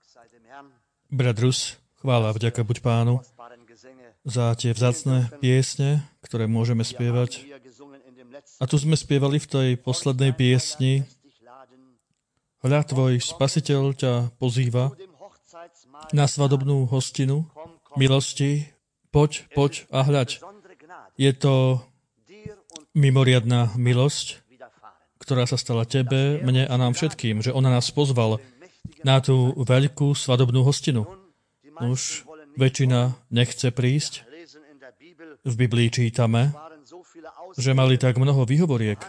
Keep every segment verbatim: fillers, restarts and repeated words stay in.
Brat Rus, chvála, vďaka buď Pánu za tie vzácne piesne, ktoré môžeme spievať. A tu sme spievali v tej poslednej piesni: Hľa, tvoj Spasiteľ ťa pozýva na svadobnú hostinu milosti. Poď, poď a hľaď. Je to mimoriadna milosť, ktorá sa stala tebe, mne a nám všetkým, že ona nás pozval na tú veľkú svadobnú hostinu. Už väčšina nechce prísť. V Biblii čítame, že mali tak mnoho výhovoriek.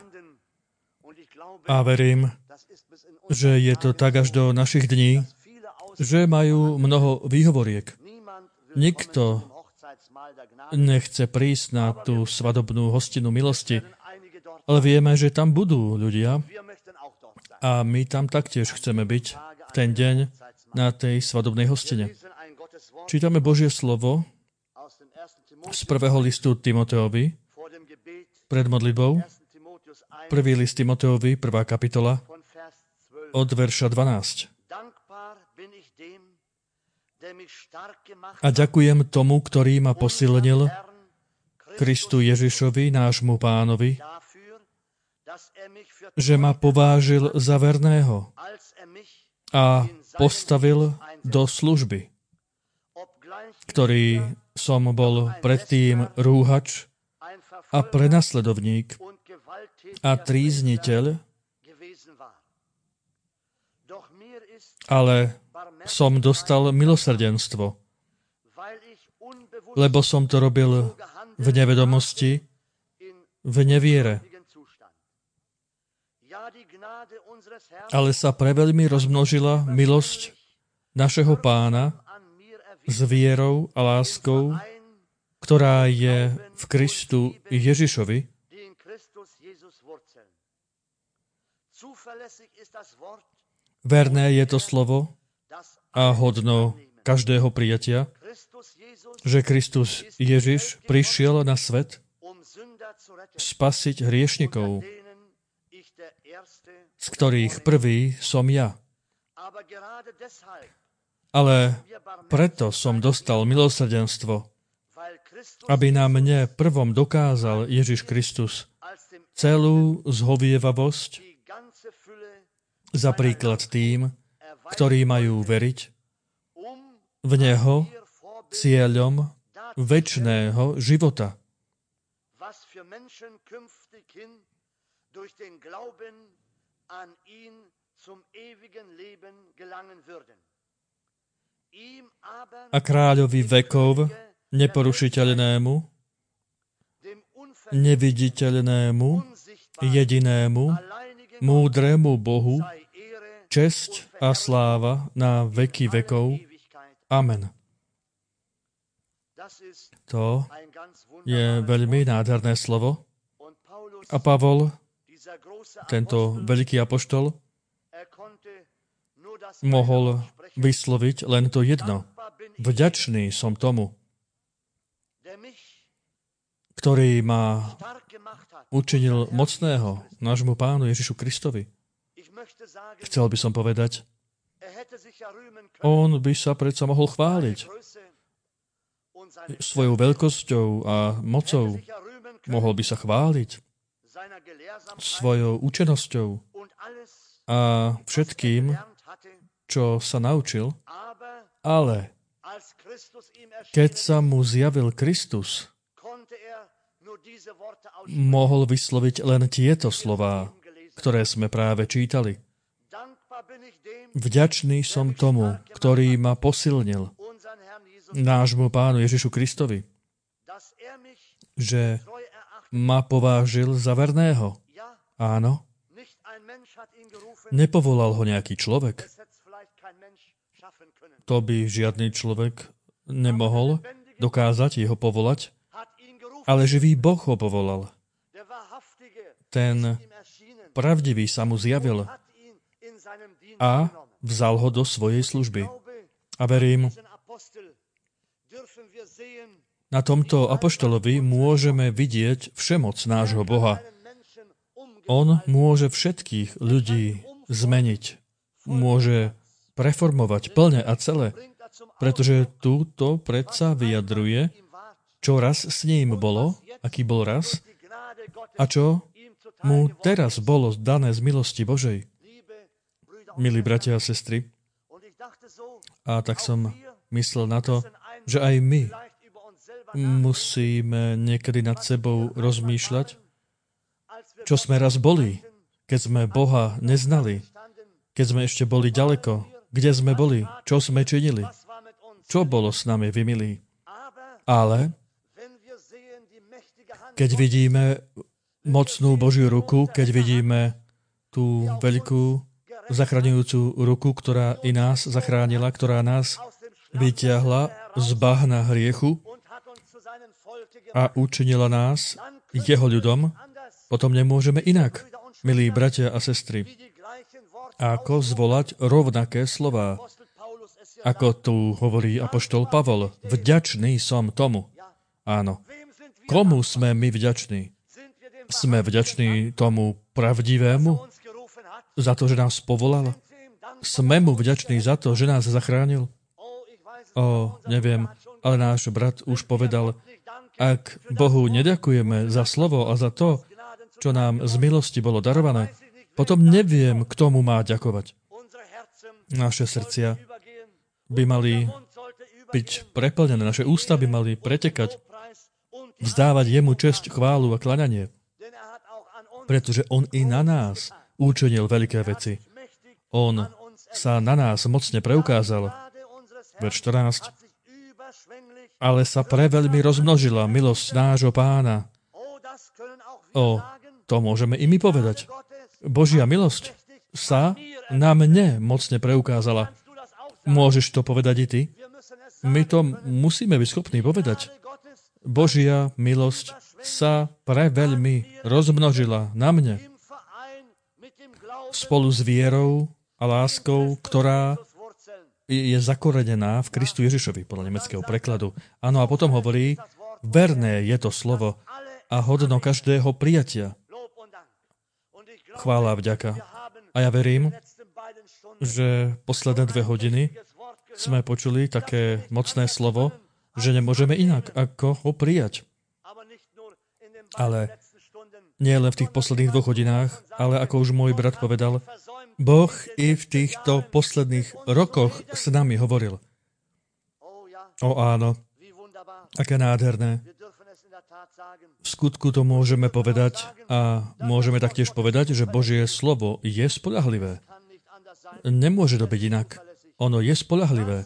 A verím, že je to tak až do našich dní, že majú mnoho výhovoriek. Nikto nechce prísť na tú svadobnú hostinu milosti, ale vieme, že tam budú ľudia a my tam taktiež chceme byť v ten deň na tej svadobnej hostine. Čítame Božie slovo z prvého listu Timoteovi pred modlitbou. Prvý list Timoteovi, prvá kapitola, od verša dvanásť. A ďakujem tomu, ktorý ma posilnil, Kristu Ježišovi, nášmu Pánovi, že ma povážil za verného a postavil do služby, ktorý som bol predtým rúhač a prenasledovník a trízniteľ, ale som dostal milosrdenstvo, lebo som to robil v nevedomosti, v neviere. Ale sa preveľmi rozmnožila milosť našeho Pána s vierou a láskou, ktorá je v Kristu Ježišovi. Verné je to slovo a hodno každého prijatia, že Kristus Ježiš prišiel na svet spasiť hriešnikov, z ktorých prvý som ja. Ale preto som dostal milosrdenstvo, aby na mne prvom dokázal Ježiš Kristus celú zhovievavosť za príklad tým, ktorí majú veriť v Neho cieľom večného života. A kráľovi vekov, neporušiteľnému, neviditeľnému, jedinému, múdremu Bohu, česť a sláva na veky vekov. Amen. To je veľmi nádherné slovo. A Pavol, tento veľký apoštol, mohol vysloviť len to jedno. Vďačný som tomu, ktorý ma učinil mocného, nášmu Pánu Ježišu Kristovi. Chcel by som povedať, on by sa predsa mohol chváliť svojou veľkosťou a mocou. Mohol by sa chváliť svojou účinnosťou a všetkým, čo sa naučil, ale keď sa mu zjavil Kristus, mohol vysloviť len tieto slová, ktoré sme práve čítali. Vďačný som tomu, ktorý ma posilnil, nášmu Pánu Ježišu Kristovi, že ma povážil za verného. Áno, nepovolal ho nejaký človek. To by žiadny človek nemohol dokázať jeho povolať, ale živý Boh ho povolal. Ten pravdivý sa mu zjavil a vzal ho do svojej služby. A verím, na tomto apoštolovi môžeme vidieť všemoc nášho Boha. On môže všetkých ľudí zmeniť. Môže preformovať plne a celé, pretože túto predsa vyjadruje, čo raz s ním bolo, aký bol raz, a čo mu teraz bolo dané z milosti Božej. Milí bratia a sestry, a tak som myslel na to, že aj my musíme niekedy nad sebou rozmýšľať, čo sme raz boli, keď sme Boha neznali, keď sme ešte boli ďaleko, kde sme boli, čo sme činili, čo bolo s nami, vy milí. Ale keď vidíme mocnú Božiu ruku, keď vidíme tú veľkú zachraňujúcu ruku, ktorá i nás zachránila, ktorá nás vyťahla z bahna hriechu a učinila nás jeho ľudom, potom nemôžeme inak, milí bratia a sestry, ako zvolať rovnaké slová. Ako tu hovorí apoštol Pavol, vďačný som tomu. Áno. Komu sme my vďační? Sme vďační tomu pravdivému? Za to, že nás povolal? Sme mu vďační za to, že nás zachránil? Ó, neviem, ale náš brat už povedal, ak Bohu neďakujeme za slovo a za to, čo nám z milosti bolo darované, potom neviem, kto mu má ďakovať. Naše srdcia by mali byť preplnené, naše ústa by mali pretekať, vzdávať jemu česť, chválu a kľaňanie. Pretože on i na nás učinil veľké veci. On sa na nás mocne preukázal. Verš štrnásť. Ale sa preveľmi rozmnožila milosť nášho Pána. O, to môžeme i my povedať. Božia milosť sa na mne mocne preukázala. Môžeš to povedať i ty? My to musíme byť schopní povedať. Božia milosť sa preveľmi rozmnožila na mne spolu s vierou a láskou, ktorá je zakorenená v Kristu Ježišovi, podľa nemeckého prekladu. Áno, a potom hovorí, verné je to slovo a hodno každého prijatia. Chvála a vďaka. A ja verím, že posledné dve hodiny sme počuli také mocné slovo, že nemôžeme inak, ako ho prijať. Ale nie len v tých posledných dvoch hodinách, ale ako už môj brat povedal, Boh i v týchto posledných rokoch s nami hovoril. O áno, aké nádherné. V skutku to môžeme povedať a môžeme taktiež povedať, že Božie slovo je spoľahlivé. Nemôže to byť inak. Ono je spoľahlivé.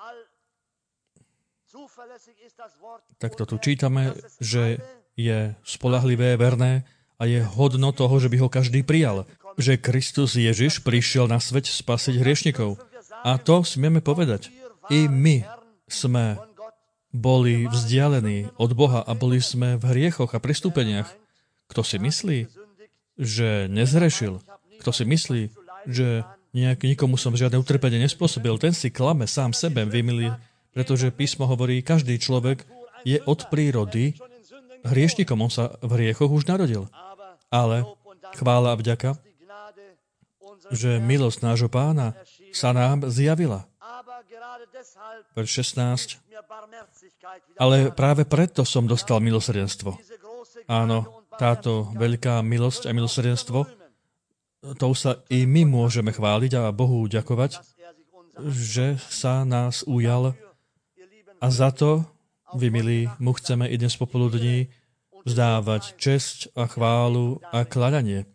Tak to tu čítame, že je spoľahlivé, verné a je hodno toho, že by ho každý prijal. Že Kristus Ježiš prišiel na svet spasiť hriešnikov. A to smieme povedať. I my sme boli vzdialení od Boha a boli sme v hriechoch a prestúpeniach. Kto si myslí, že nezhrešil, kto si myslí, že nejak nikomu som žiadne utrpenie nespôsobil, ten si klame sám sebe, vymilí, pretože písmo hovorí, každý človek je od prírody hriešnikom, on sa v hriechoch už narodil. Ale chvála a vďaka, že milosť nášho Pána sa nám zjavila. Verš šestnásť. Ale práve preto som dostal milosrdenstvo. Áno, táto veľká milosť a milosrdenstvo, to sa i my môžeme chváliť a Bohu ďakovať, že sa nás ujal a za to, vy milí, mu chceme i dnes popoludní vzdávať česť a chválu a kľaňanie.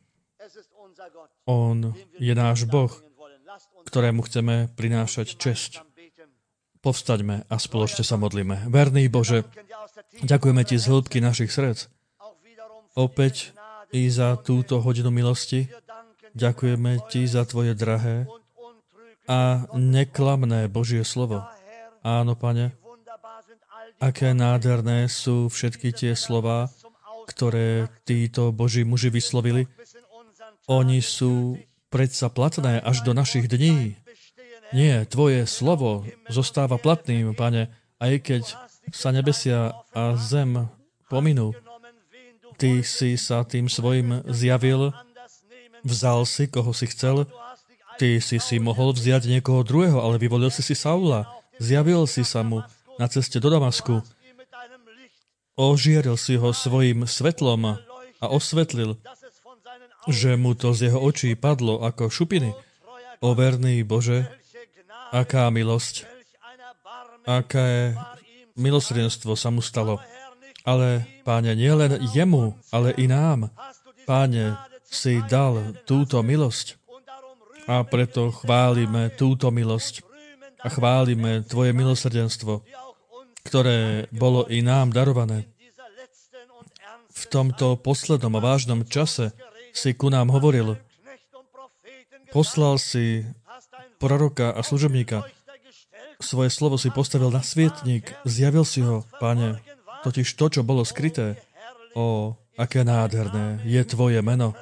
On je náš Boh, ktorému chceme prinášať česť. Povstaňme a spoločne sa modlíme. Verný Bože, ďakujeme Ti z hĺbky našich srdc. Opäť i za túto hodinu milosti. Ďakujeme Ti za Tvoje drahé a neklamné Božie slovo. Áno, Pane, aké nádherné sú všetky tie slová, ktoré títo Boží muži vyslovili. Oni sú predsa platné až do našich dní. Nie, Tvoje slovo zostáva platným, Pane, aj keď sa nebesia a zem pominú. Ty si sa tým svojim zjavil, vzal si, koho si chcel, Ty si si mohol vziať niekoho druhého, ale vyvolil si si Saula. Zjavil si sa mu na ceste do Damasku. Ožieril si ho svojim svetlom a osvetlil, že mu to z jeho očí padlo ako šupiny. O verný Bože, aká milosť, aké milosrdenstvo sa mu stalo. Ale, Páne, nie len jemu, ale i nám. Páne, si dal túto milosť. A preto chválime túto milosť. A chválime Tvoje milosrdenstvo, ktoré bolo i nám darované. V tomto poslednom a vážnom čase si ku nám hovoril. Poslal si proroka a služobníka. Svoje slovo si postavil na svietnik. Zjavil si ho, Páne. Totiž to, čo bolo skryté. Ó, aké nádherné je Tvoje meno.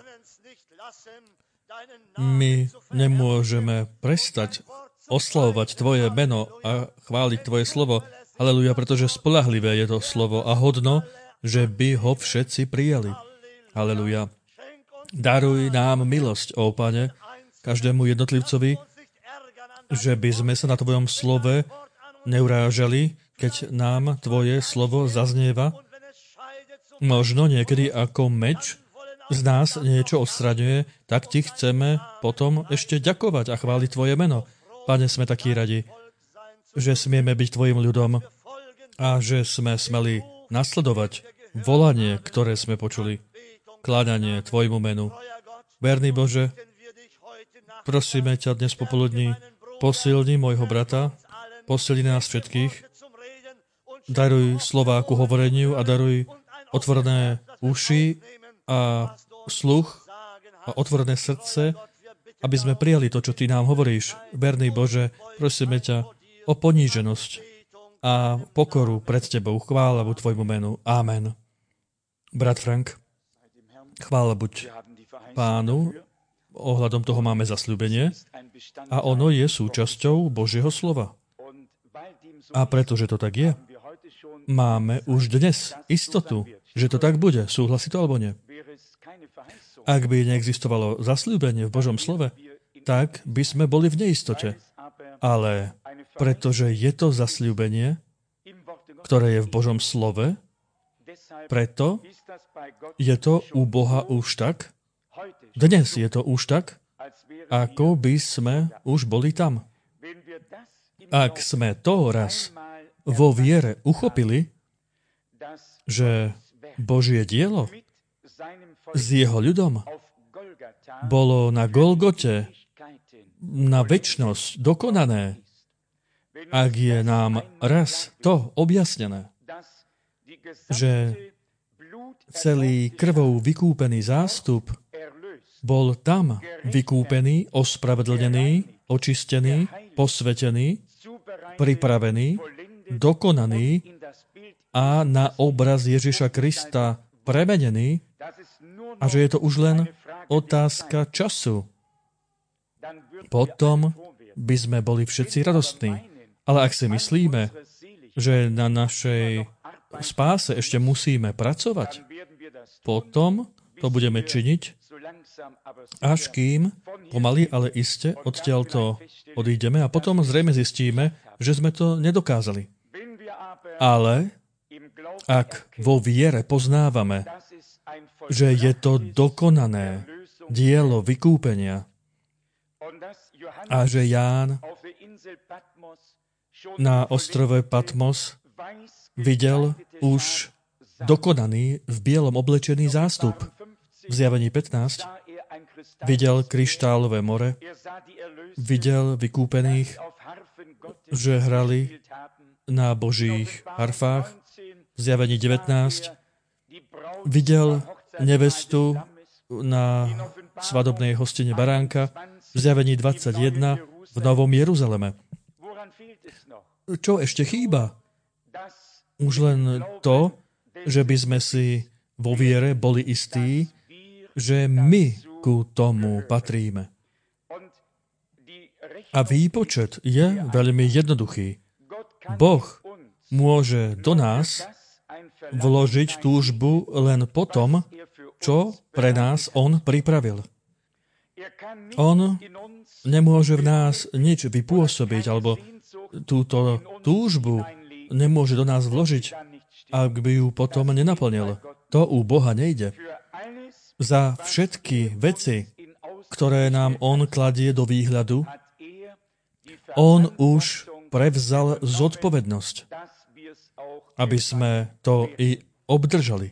My nemôžeme prestať oslavovať Tvoje meno a chváliť Tvoje slovo. Haleluja, pretože spoľahlivé je to slovo a hodno, že by ho všetci prijali. Haleluja. Daruj nám milosť, ó Pane, každému jednotlivcovi, že by sme sa na Tvojom slove neurážali, keď nám Tvoje slovo zaznieva. Možno niekedy ako meč z nás niečo odstraňuje, tak Ti chceme potom ešte ďakovať a chváliť Tvoje meno. Pane, sme takí radi, že smieme byť Tvojim ľudom a že sme smeli nasledovať volanie, ktoré sme počuli. Kláňanie Tvojmu menu. Verný Bože, prosíme ťa dnes popoludní, posilni môjho brata, posilni nás všetkých, daruj slová ku hovoreniu a daruj otvorené uši a sluch a otvorené srdce, aby sme prijali to, čo Ty nám hovoríš. Verný Bože, prosíme ťa o poníženosť a pokoru pred Tebou. Chvála buď Tvojmu menu. Amen. Brat Frank, chvála buď Pánu, ohľadom toho máme zasľúbenie a ono je súčasťou Božieho slova. A pretože to tak je, máme už dnes istotu, že to tak bude. Súhlasí to alebo nie? Ak by neexistovalo zasľúbenie v Božom slove, tak by sme boli v neistote. Ale pretože je to zasľúbenie, ktoré je v Božom slove, preto je to u Boha už tak, dnes je to už tak, ako by sme už boli tam. Ak sme to raz vo viere uchopili, že Božie dielo s jeho ľudom bolo na Golgote na večnosť dokonané, ak je nám raz to objasnené, že celý krvou vykúpený zástup bol tam vykúpený, ospravedlnený, očistený, posvetený, pripravený, dokonaný a na obraz Ježiša Krista premenený a že je to už len otázka času. Potom by sme boli všetci radostní. Ale ak si myslíme, že na našej spáse ešte musíme pracovať, potom to budeme činiť, až kým pomaly, ale iste odtiaľto odídeme a potom zrejme zistíme, že sme to nedokázali. Ale ak vo viere poznávame, že je to dokonané dielo vykúpenia a že Ján na ostrove Patmos videl už dokonaný v bielom oblečený zástup. V Zjavení pätnásť videl kryštálové more, videl vykúpených, že hrali na Božích harfách. V Zjavení devätnásť videl nevestu na svadobnej hostine baránka. V Zjavení dvadsaťjeden v Novom Jeruzaleme. Čo ešte chýba? Už len to, že by sme si vo viere boli istí, že my ku tomu patríme. A výpočet je veľmi jednoduchý. Boh môže do nás vložiť túžbu len po tom, čo pre nás On pripravil. On nemôže v nás nič vypôsobiť, alebo túto túžbu nemôže do nás vložiť, ak by ju potom nenaplnil. To u Boha nejde. Za všetky veci, ktoré nám On kladie do výhľadu, On už prevzal zodpovednosť, aby sme to i obdržali.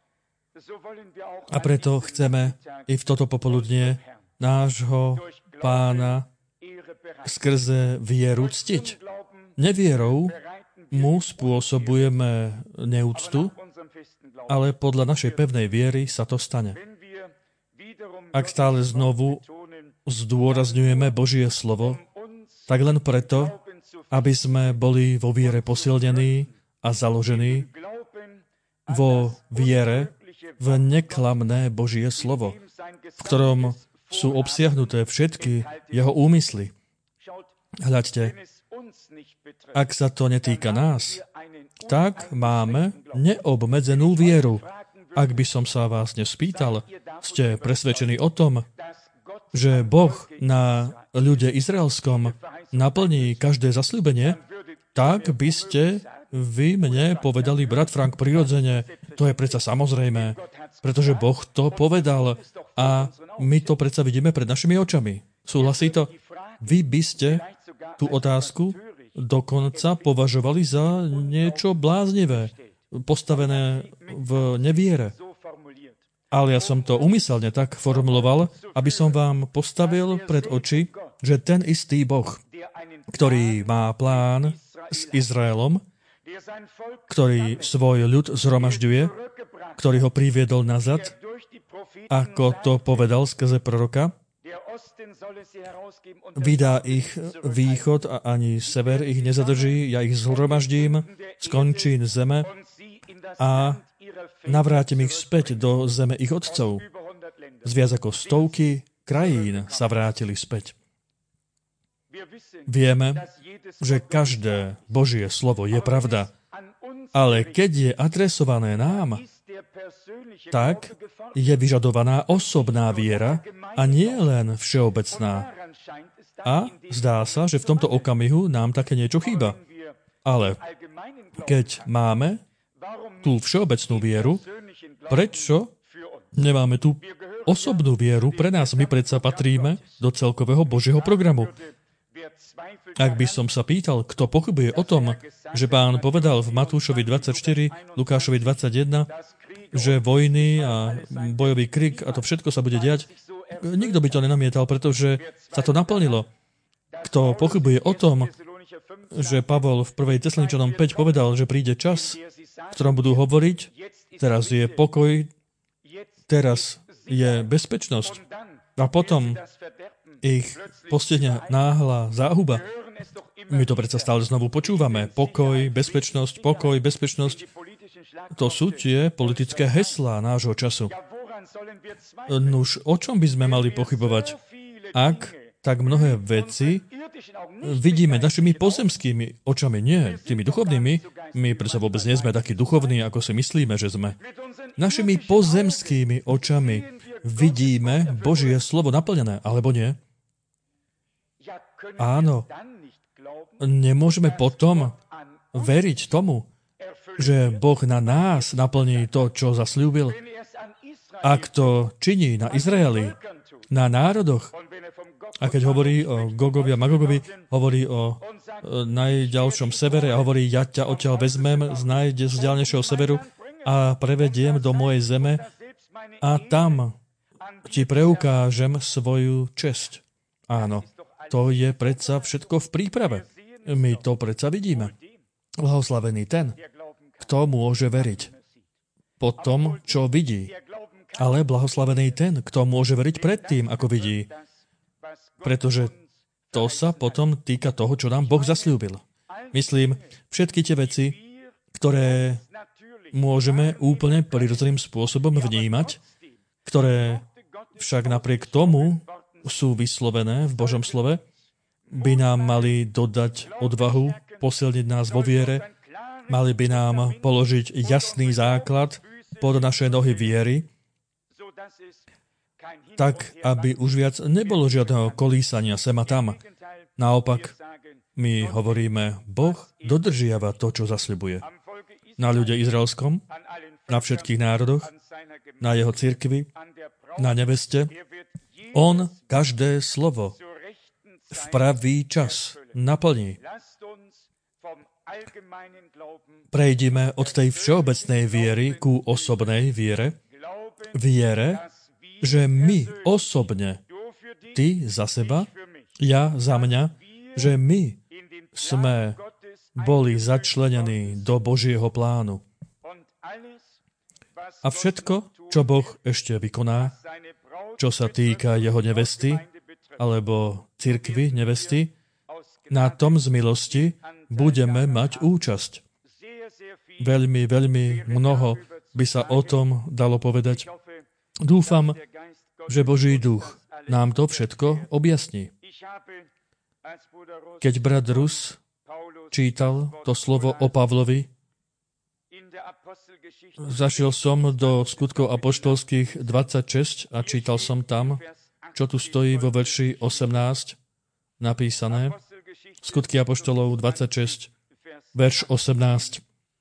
A preto chceme i v toto popoludnie nášho Pána skrze vieru ctiť. Nevierou mu spôsobujeme neúctu, ale podľa našej pevnej viery sa to stane. Ak stále znovu zdôrazňujeme Božie slovo, tak len preto, aby sme boli vo viere posilnení a založení vo viere v neklamné Božie slovo, v ktorom sú obsiahnuté všetky jeho úmysly. Hľaďte, ak sa to netýka nás, tak máme neobmedzenú vieru. Ak by som sa vás nespýtal, ste presvedčení o tom, že Boh na ľude izraelskom naplní každé zasľúbenie, tak by ste vy mne povedali, brat Frank, prirodzene, to je predsa samozrejme, pretože Boh to povedal a my to predsa vidíme pred našimi očami. Súhlasí to? Vy by ste tú otázku dokonca považovali za niečo bláznivé, postavené v neviere. Ale ja som to úmyselne tak formuloval, aby som vám postavil pred oči, že ten istý Boh, ktorý má plán s Izraelom, ktorý svoj ľud zhromažďuje, ktorý ho priviedol nazad, ako to povedal skrze proroka, vydá ich východ a ani sever ich nezadrží, ja ich zhromaždím, skončím zeme a navrátim ich späť do zeme ich otcov. Z viac ako stovky krajín sa vrátili späť. Vieme, že každé Božie slovo je pravda, ale keď je adresované nám, tak je vyžadovaná osobná viera a nie len všeobecná. A zdá sa, že v tomto okamihu nám také niečo chýba. Ale keď máme tú všeobecnú vieru, prečo nemáme tú osobnú vieru? Pre nás my predsa patríme do celkového Božieho programu. Ak by som sa pýtal, kto pochybuje o tom, že Pán povedal v Matúšovi dvadsaťštyri, Lukášovi dvadsaťjeden, že vojny a bojový krik a to všetko sa bude diať, nikto by to nenamietal, pretože sa to naplnilo. Kto pochybuje o tom, že Pavol v prvej Tesaloničanom päť povedal, že príde čas, v ktorom budú hovoriť, teraz je pokoj, teraz je bezpečnosť a potom ich postihne náhla záhuba. My to predsa stále znovu počúvame. Pokoj, bezpečnosť, pokoj, bezpečnosť. To sú tie politické heslá nášho času. Nuž, o čom by sme mali pochybovať? Ak tak mnohé veci vidíme našimi pozemskými očami, nie tými duchovnými, my predsa vôbec nie sme takí duchovní, ako si myslíme, že sme. Našimi pozemskými očami vidíme Božie slovo naplnené, alebo nie? Áno. Nemôžeme potom veriť tomu, že Boh na nás naplní to, čo zasľúbil. Ak to činí na Izraeli, na národoch, a keď hovorí o Gogovi a Magogovi, hovorí o najďalšom severe a hovorí, ja ťa odtiaľ vezmem z najďalnejšieho severu a prevediem do mojej zeme a tam ti preukážem svoju česť. Áno, to je predsa všetko v príprave. My to predsa vidíme. Blahoslavený ten, kto môže veriť po tom, čo vidí. Ale blahoslavený ten, kto môže veriť predtým, ako vidí. Pretože to sa potom týka toho, čo nám Boh zasľúbil. Myslím, všetky tie veci, ktoré môžeme úplne prirodzeným spôsobom vnímať, ktoré však napriek tomu sú vyslovené v Božom slove, by nám mali dodať odvahu, posilniť nás vo viere, mali by nám položiť jasný základ pod naše nohy viery, tak, aby už viac nebolo žiadneho kolísania sem a tam. Naopak, my hovoríme, Boh dodržiava to, čo zasľubuje. Na ľude izraelskom, na všetkých národoch, na jeho cirkvi, na neveste. On každé slovo v pravý čas naplní. Prejdime od tej všeobecnej viery ku osobnej viere. Viere, že my osobne, ty za seba, ja za mňa, že my sme boli začlenení do Božieho plánu. A všetko, čo Boh ešte vykoná, čo sa týka jeho nevesty, alebo cirkvi nevesty, na tom z milosti budeme mať účasť. Veľmi, veľmi mnoho by sa o tom dalo povedať. Dúfam, že Boží duch nám to všetko objasní. Keď brat Rus čítal to slovo o Pavlovi, zašiel som do Skutkov apoštolských dvadsaťšesť a čítal som tam, čo tu stojí vo verši osemnásť napísané. Skutky apoštolov dvadsaťšesť, verš osemnásť.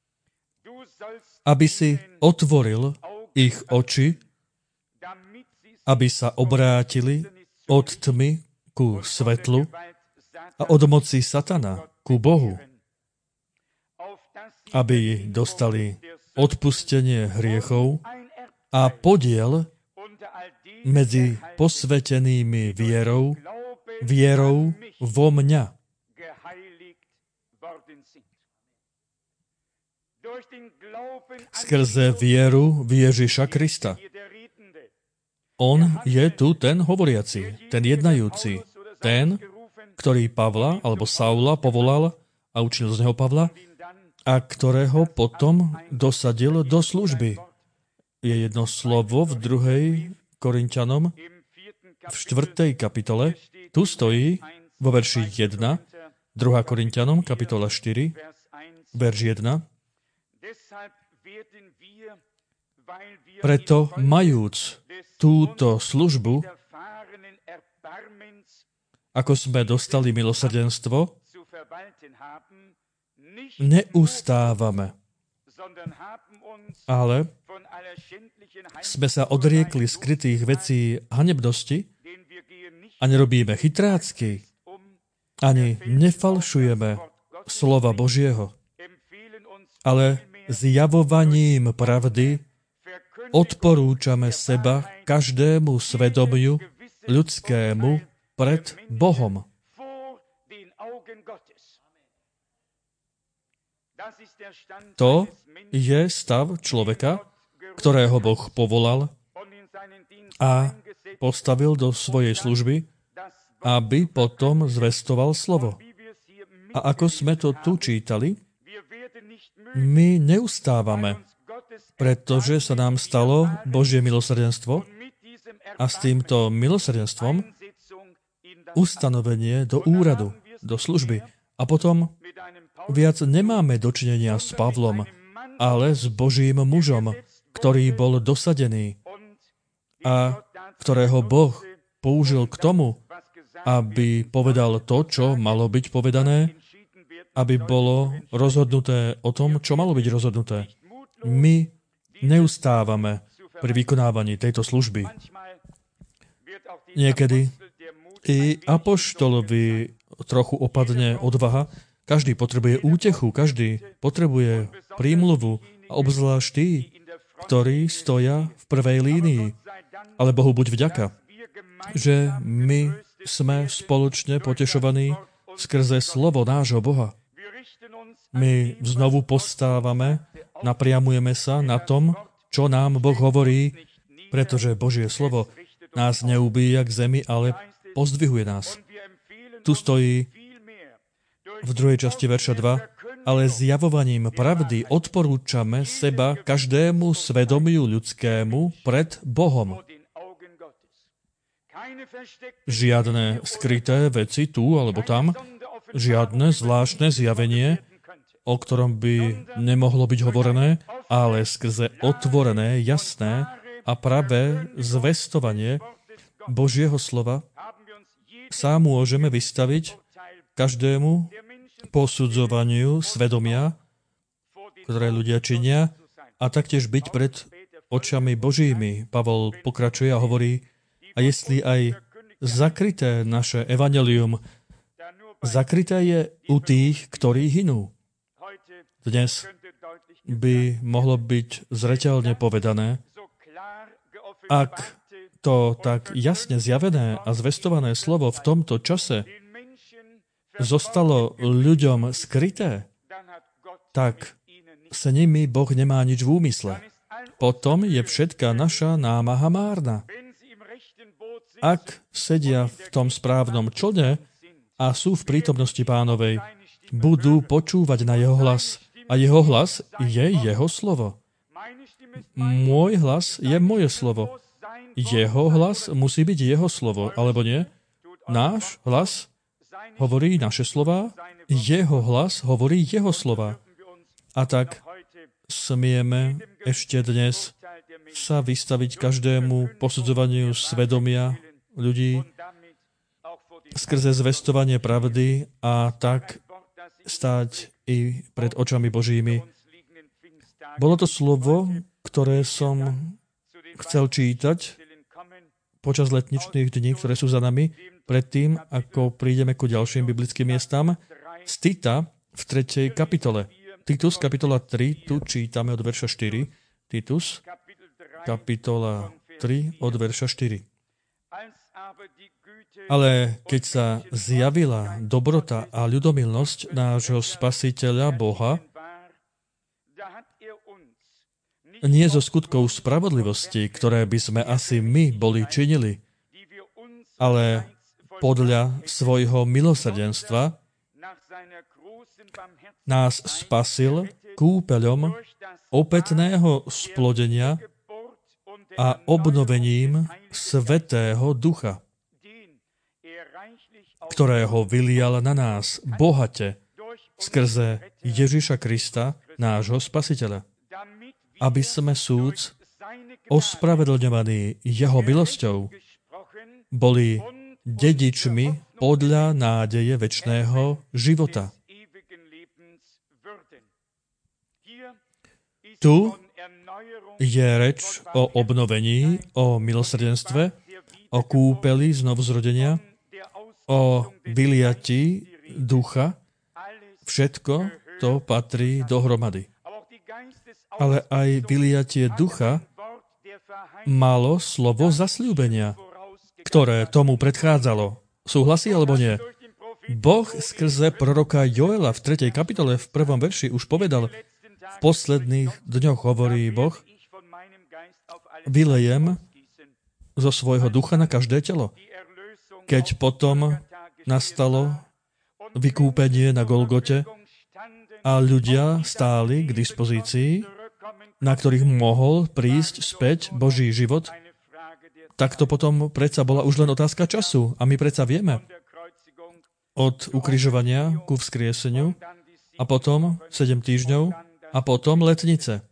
Aby si otvoril ich oči, aby sa obrátili od tmy ku svetlu a od moci satana ku Bohu, aby dostali odpustenie hriechov a podiel medzi posvetenými vierou, vierou vo mňa. Skrze vieru v Ježiša Krista. On je tu ten hovoriaci, ten jednajúci, ten, ktorý Pavla alebo Saula povolal a učil z neho Pavla a ktorého potom dosadil do služby. Je jedno slovo v druhej Korinťanom v štvrtej kapitole. Tu stojí vo verši jeden, druhá Korinťanom, kapitola štyri, verš jeden. Preto majúc túto službu, ako sme dostali milosrdenstvo, neustávame, ale sme sa odriekli skrytých vecí hanebnosti a nerobíme chytrácky, ani nefalšujeme slova Božieho, ale zjavovaním pravdy odporúčame seba každému svedomiu ľudskému pred Bohom. To je stav človeka, ktorého Boh povolal a postavil do svojej služby, aby potom zvestoval slovo. A ako sme to tu čítali, my neustávame, pretože sa nám stalo Božie milosrdenstvo a s týmto milosrdenstvom ustanovenie do úradu, do služby. A potom viac nemáme dočinenia s Pavlom, ale s Božím mužom, ktorý bol dosadený a ktorého Boh použil k tomu, aby povedal to, čo malo byť povedané, aby bolo rozhodnuté o tom, čo malo byť rozhodnuté. My neustávame pri vykonávaní tejto služby. Niekedy i apoštolovi trochu opadne odvaha. Každý potrebuje útechu, každý potrebuje prímluvu a obzvlášť tí, ktorí stoja v prvej línii. Ale Bohu buď vďaka, že my sme spoločne potešovaní skrze slovo nášho Boha. My znovu postávame, napriamujeme sa na tom, čo nám Boh hovorí, pretože Božie slovo nás neubíja k zemi, ale pozdvihuje nás. Tu stojí v druhej časti verša dva, ale zjavovaním pravdy odporúčame seba každému svedomiu ľudskému pred Bohom. Žiadne skryté veci tu alebo tam, žiadne zvláštne zjavenie, o ktorom by nemohlo byť hovorené, ale skrze otvorené, jasné a pravé zvestovanie Božieho slova sa môžeme vystaviť každému posudzovaniu svedomia, ktoré ľudia činia, a taktiež byť pred očami Božími. Pavol pokračuje a hovorí, a jestli aj zakryté naše evanjelium, zakryté je u tých, ktorí hynú. Dnes by mohlo byť zreteľne povedané, ak to tak jasne zjavené a zvestované slovo v tomto čase zostalo ľuďom skryté, tak s nimi Boh nemá nič v úmysle. Potom je všetká naša námaha márna. Ak sedia v tom správnom člne a sú v prítomnosti Pánovej, budú počúvať na jeho hlas. A jeho hlas je jeho slovo. Môj hlas je moje slovo. Jeho hlas musí byť jeho slovo, alebo nie? Náš hlas hovorí naše slova, jeho hlas hovorí jeho slova. A tak smieme ešte dnes sa vystaviť každému posudzovaniu svedomia ľudí skrze zvestovanie pravdy a tak stáť i pred očami Božími. Bolo to slovo, ktoré som chcel čítať počas letničných dní, ktoré sú za nami, predtým, ako prídeme ku ďalším biblickým miestam, z Tita v tretej kapitole. Titus, kapitola tri, tu čítame od verša štyri. Titus, kapitola tri, od verša štyri. Ale keď sa zjavila dobrota a ľudomilnosť nášho Spasiteľa Boha, nie zo skutkov spravodlivosti, ktoré by sme asi my boli činili, ale podľa svojho milosrdenstva nás spasil kúpeľom opätného splodenia a obnovením Svätého Ducha, ktorého vylial na nás bohate skrze Ježiša Krista, nášho Spasiteľa, aby sme súc ospravedlňovaní jeho milosťou boli dedičmi podľa nádeje večného života. Tu je reč o obnovení, o milosrdenstve, o kúpeli znovuzrodenia, o vyliatí ducha. Všetko to patrí dohromady. Ale aj vyliatie ducha malo slovo zasľúbenia, ktoré tomu predchádzalo. Súhlasí alebo nie? Boh skrze proroka Joela v tretej kapitole v prvom verši už povedal, v posledných dňoch hovorí Boh, vylejem zo svojho ducha na každé telo. Keď potom nastalo vykúpenie na Golgote a ľudia stáli k dispozícii, na ktorých mohol prísť späť Boží život, tak to potom predsa bola už len otázka času. A my predsa vieme od ukrižovania ku vzkrieseniu a potom sedem týždňov a potom letnice.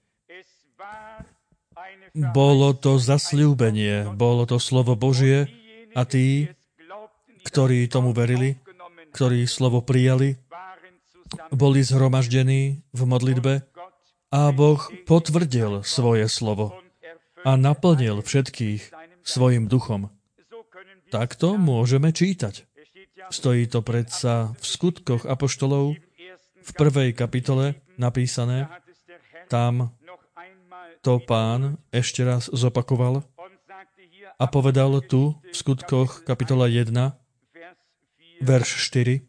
Bolo to zasľúbenie, bolo to slovo Božie a tí, ktorí tomu verili, ktorí slovo prijali, boli zhromaždení v modlitbe a Boh potvrdil svoje slovo a naplnil všetkých svojim duchom. Takto môžeme čítať. Stojí to predsa v skutkoch apoštolov v prvej kapitole napísané. Tam to Pán ešte raz zopakoval a povedal tu v skutkoch kapitola jeden, verš štyri.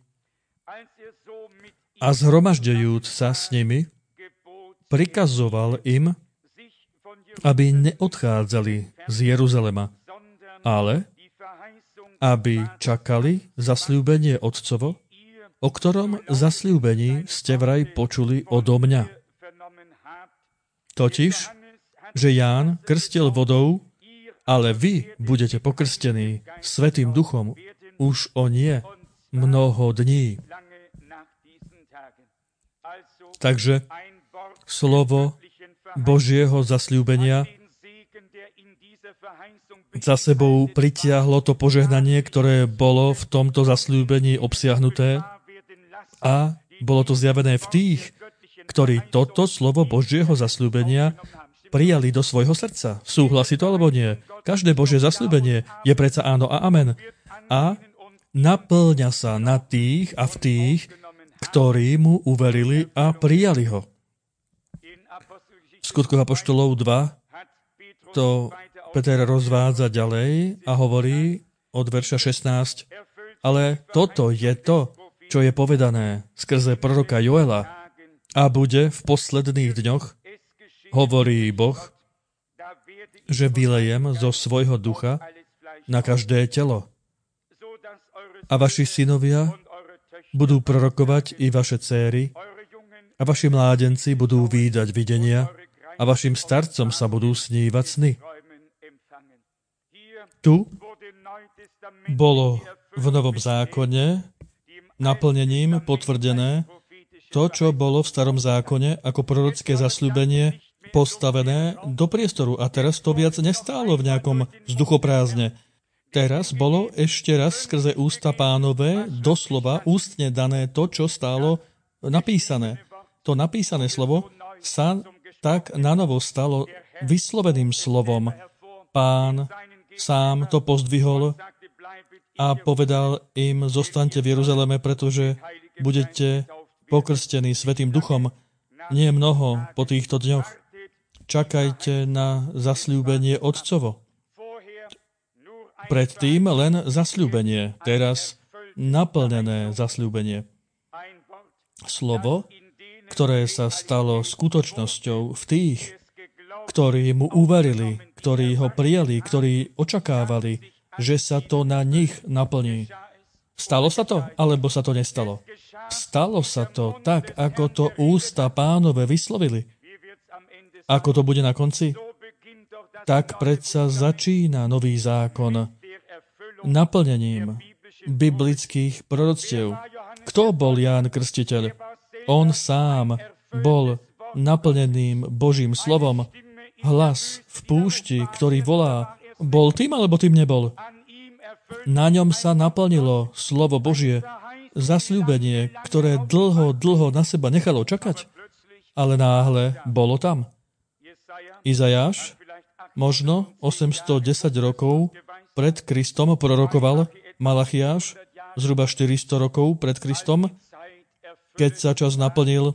A zhromažďujúc sa s nimi, prikazoval im, aby neodchádzali z Jeruzalema, ale aby čakali zasľúbenie Otcovo, o ktorom zasľúbení ste vraj počuli odo mňa. Totiž, že Ján krstil vodou, ale vy budete pokrstení Svätým Duchom už o nie mnoho dní. Takže slovo Božieho zasľúbenia za sebou pritiahlo to požehnanie, ktoré bolo v tomto zasľúbení obsiahnuté a bolo to zjavené v tých, ktorí toto slovo Božieho zasľúbenia prijali do svojho srdca. Súhlasí to alebo nie? Každé Božie zasľúbenie je predsa áno a amen. A naplňa sa na tých a v tých, ktorí mu uverili a prijali ho. V Skutkoch apoštolov dva to Peter rozvádza ďalej a hovorí od verša šestnásť. Ale toto je to, čo je povedané skrze proroka Joela a bude v posledných dňoch, hovorí Boh, že vylejem zo svojho ducha na každé telo. A vaši synovia budú prorokovať i vaše céry a vaši mládenci budú vídať videnia a vašim starcom sa budú snívať sny. Tu bolo v Novom zákone naplnením potvrdené to, čo bolo v Starom zákone ako prorocké zasľúbenie postavené do priestoru. A teraz to viac nestálo v nejakom vzduchoprázdne. Teraz bolo ešte raz skrze ústa Pánové doslova ústne dané to, čo stálo napísané. To napísané slovo sa tak nanovo stalo vysloveným slovom. Pán sám to pozdvihol a povedal im, zostaňte v Jeruzaleme, pretože budete pokrstení Svätým Duchom. Nie mnoho po týchto dňoch. Čakajte na zasľúbenie Otcovo. Predtým len zasľúbenie, teraz naplnené zasľúbenie. Slovo, ktoré sa stalo skutočnosťou v tých, ktorí mu uverili, ktorí ho prijali, ktorí očakávali, že sa to na nich naplní. Stalo sa to, alebo sa to nestalo? Stalo sa to tak, ako to ústa Pánove vyslovili. Ako to bude na konci? Tak predsa začína nový zákon naplnením biblických proroctiev. Kto bol Ján Krstiteľ? On sám bol naplneným Božím slovom. Hlas v púšti, ktorý volá, bol tým, alebo tým nebol? Na ňom sa naplnilo slovo Božie, zasľúbenie, ktoré dlho, dlho na seba nechalo čakať, ale náhle bolo tam. Izajáš možno osemstodesať rokov pred Kristom prorokoval, Malachiáš zhruba štyristo rokov pred Kristom, keď sa čas naplnil.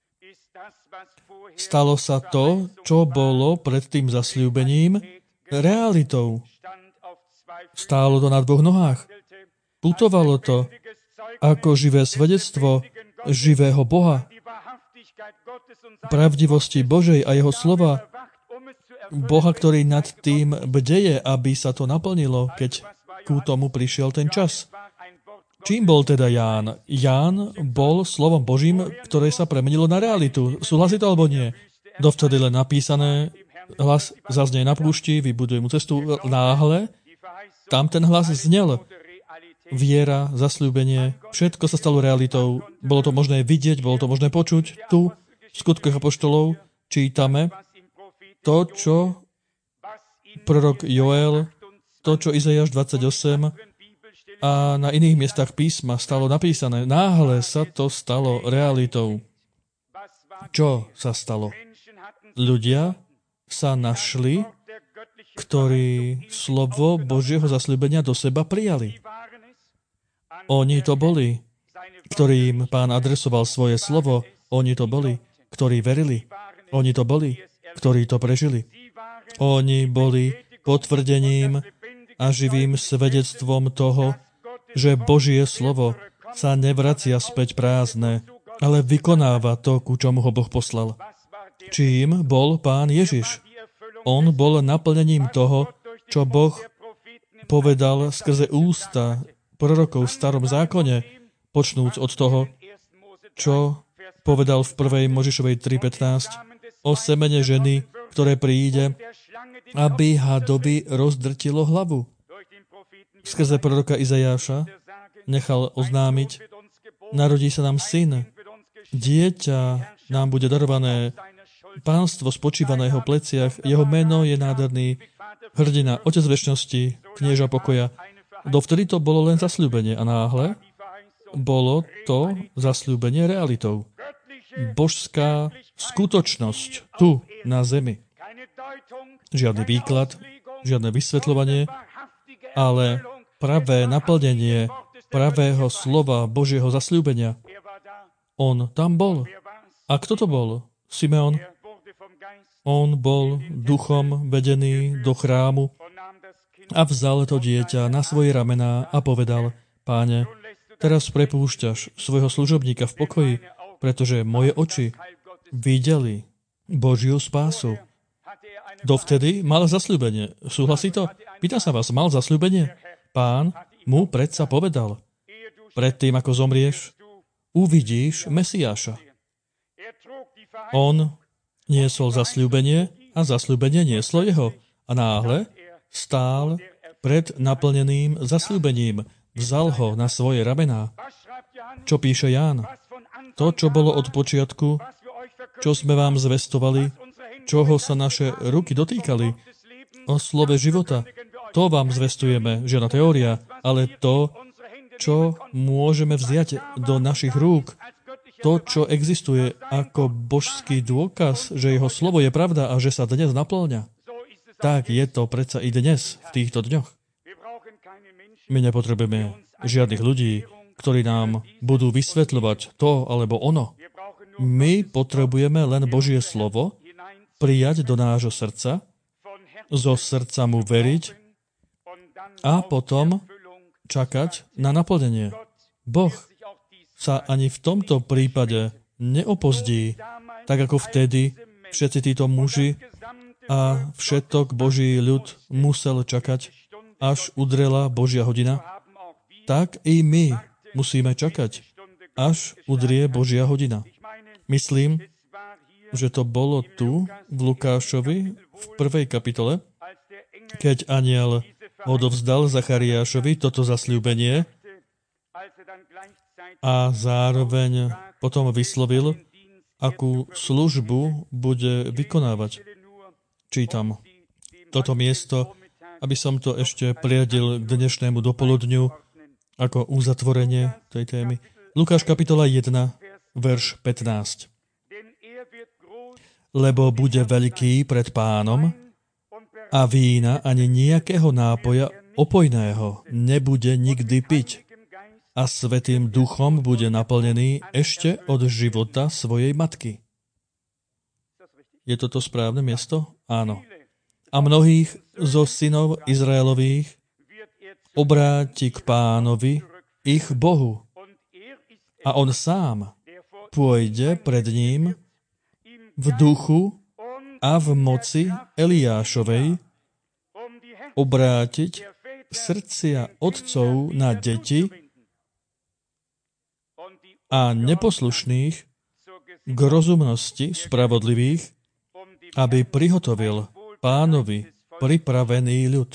Stalo sa to, čo bolo pred tým zasľúbením realitou. Stálo to na dvoch nohách. Putovalo to ako živé svedectvo živého Boha, pravdivosti Božej a jeho slova, Boha, ktorý nad tým bdeje, aby sa to naplnilo, keď ku tomu prišiel ten čas. Čím bol teda Ján? Ján bol slovom Božím, ktoré sa premenilo na realitu. Súhlasí to alebo nie? Dovtedy len napísané, hlas zaznie na púšti, vybuduje mu cestu. Náhle tam ten hlas znel. Viera, zasľúbenie, všetko sa stalo realitou. Bolo to možné vidieť, bolo to možné počuť. Tu, v Skutkoch apoštolov, čítame to, čo prorok Joel, to, čo Izajáš dvadsaťosem a na iných miestach písma stalo napísané. Náhle sa to stalo realitou. Čo sa stalo? Ľudia sa našli, ktorí slovo Božieho zasľúbenia do seba prijali. Oni to boli, ktorým Pán adresoval svoje slovo. Oni to boli, ktorí verili. Oni to boli, ktorí to prežili. Oni boli potvrdením a živým svedectvom toho, že Božie slovo sa nevracia späť prázdne, ale vykonáva to, ku čomu ho Boh poslal. Čím bol Pán Ježiš? On bol naplnením toho, čo Boh povedal skrze ústa prorokov v Starom zákone, počnúc od toho, čo povedal v prvej Možišovej tri pätnásť o semene ženy, ktoré príde, aby hadovi rozdrtilo hlavu. Skrze proroka Izajáša nechal oznámiť, narodí sa nám syn, dieťa nám bude darované Pánstvo spočíva na jeho pleciach, jeho meno je nádherný, hrdina, otec večnosti, knieža pokoja. Dovtedy to bolo len zasľúbenie a náhle bolo to zasľúbenie realitou. Božská skutočnosť tu na zemi. Žiadny výklad, žiadne vysvetľovanie, ale pravé naplnenie pravého slova Božieho zasľúbenia. On tam bol. A kto to bol? Simeon. On bol duchom vedený do chrámu a vzal to dieťa na svoje ramená a povedal: Páne, teraz prepúšťaš svojho služobníka v pokoji, pretože moje oči videli Božiu spásu. Dovtedy mal zasľúbenie. Súhlasí to? Pýtam sa vás, mal zasľúbenie? Pán mu predsa povedal: predtým, ako zomrieš, uvidíš Mesiáša. On niesol zasľúbenie a zasľúbenie nieslo jeho. A náhle stál pred naplneným zasľúbením. Vzal ho na svoje ramená. Čo píše Ján? To, čo bolo od počiatku, čo sme vám zvestovali, čoho sa naše ruky dotýkali, o slove života. To vám zvestujeme, žiadna teória, ale to, čo môžeme vziať do našich rúk, to, čo existuje ako božský dôkaz, že jeho slovo je pravda a že sa dnes naplňa. Tak je to predsa i dnes, v týchto dňoch. My nepotrebujeme žiadnych ľudí, ktorí nám budú vysvetľovať to alebo ono. My potrebujeme len Božie slovo, prijať do nášho srdca, zo srdca mu veriť a potom čakať na naplnenie. Boh sa ani v tomto prípade neopozdí, tak ako vtedy všetci títo muži a všetok Boží ľud musel čakať, až udrela Božia hodina, tak i my musíme čakať, až udrie Božia hodina. Myslím, že to bolo tu, v Lukášovi, v prvej kapitole, keď anjel odovzdal Zachariášovi toto zasľúbenie a zároveň potom vyslovil, akú službu bude vykonávať. Čítam toto miesto, aby som to ešte priadil k dnešnému dopoludňu ako uzatvorenie tej témy. Lukáš kapitola jeden, verš pätnásť. Lebo bude veľký pred Pánom a vína ani nejakého nápoja opojného nebude nikdy piť a Svätým Duchom bude naplnený ešte od života svojej matky. Je toto správne miesto? Áno. A mnohých zo synov Izraelových obráti k Pánovi, ich Bohu. A on sám pôjde pred ním v duchu a v moci Eliášovej obrátiť srdcia otcov na deti a neposlušných k rozumnosti spravodlivých, aby prihotovil Pánovi pripravený ľud.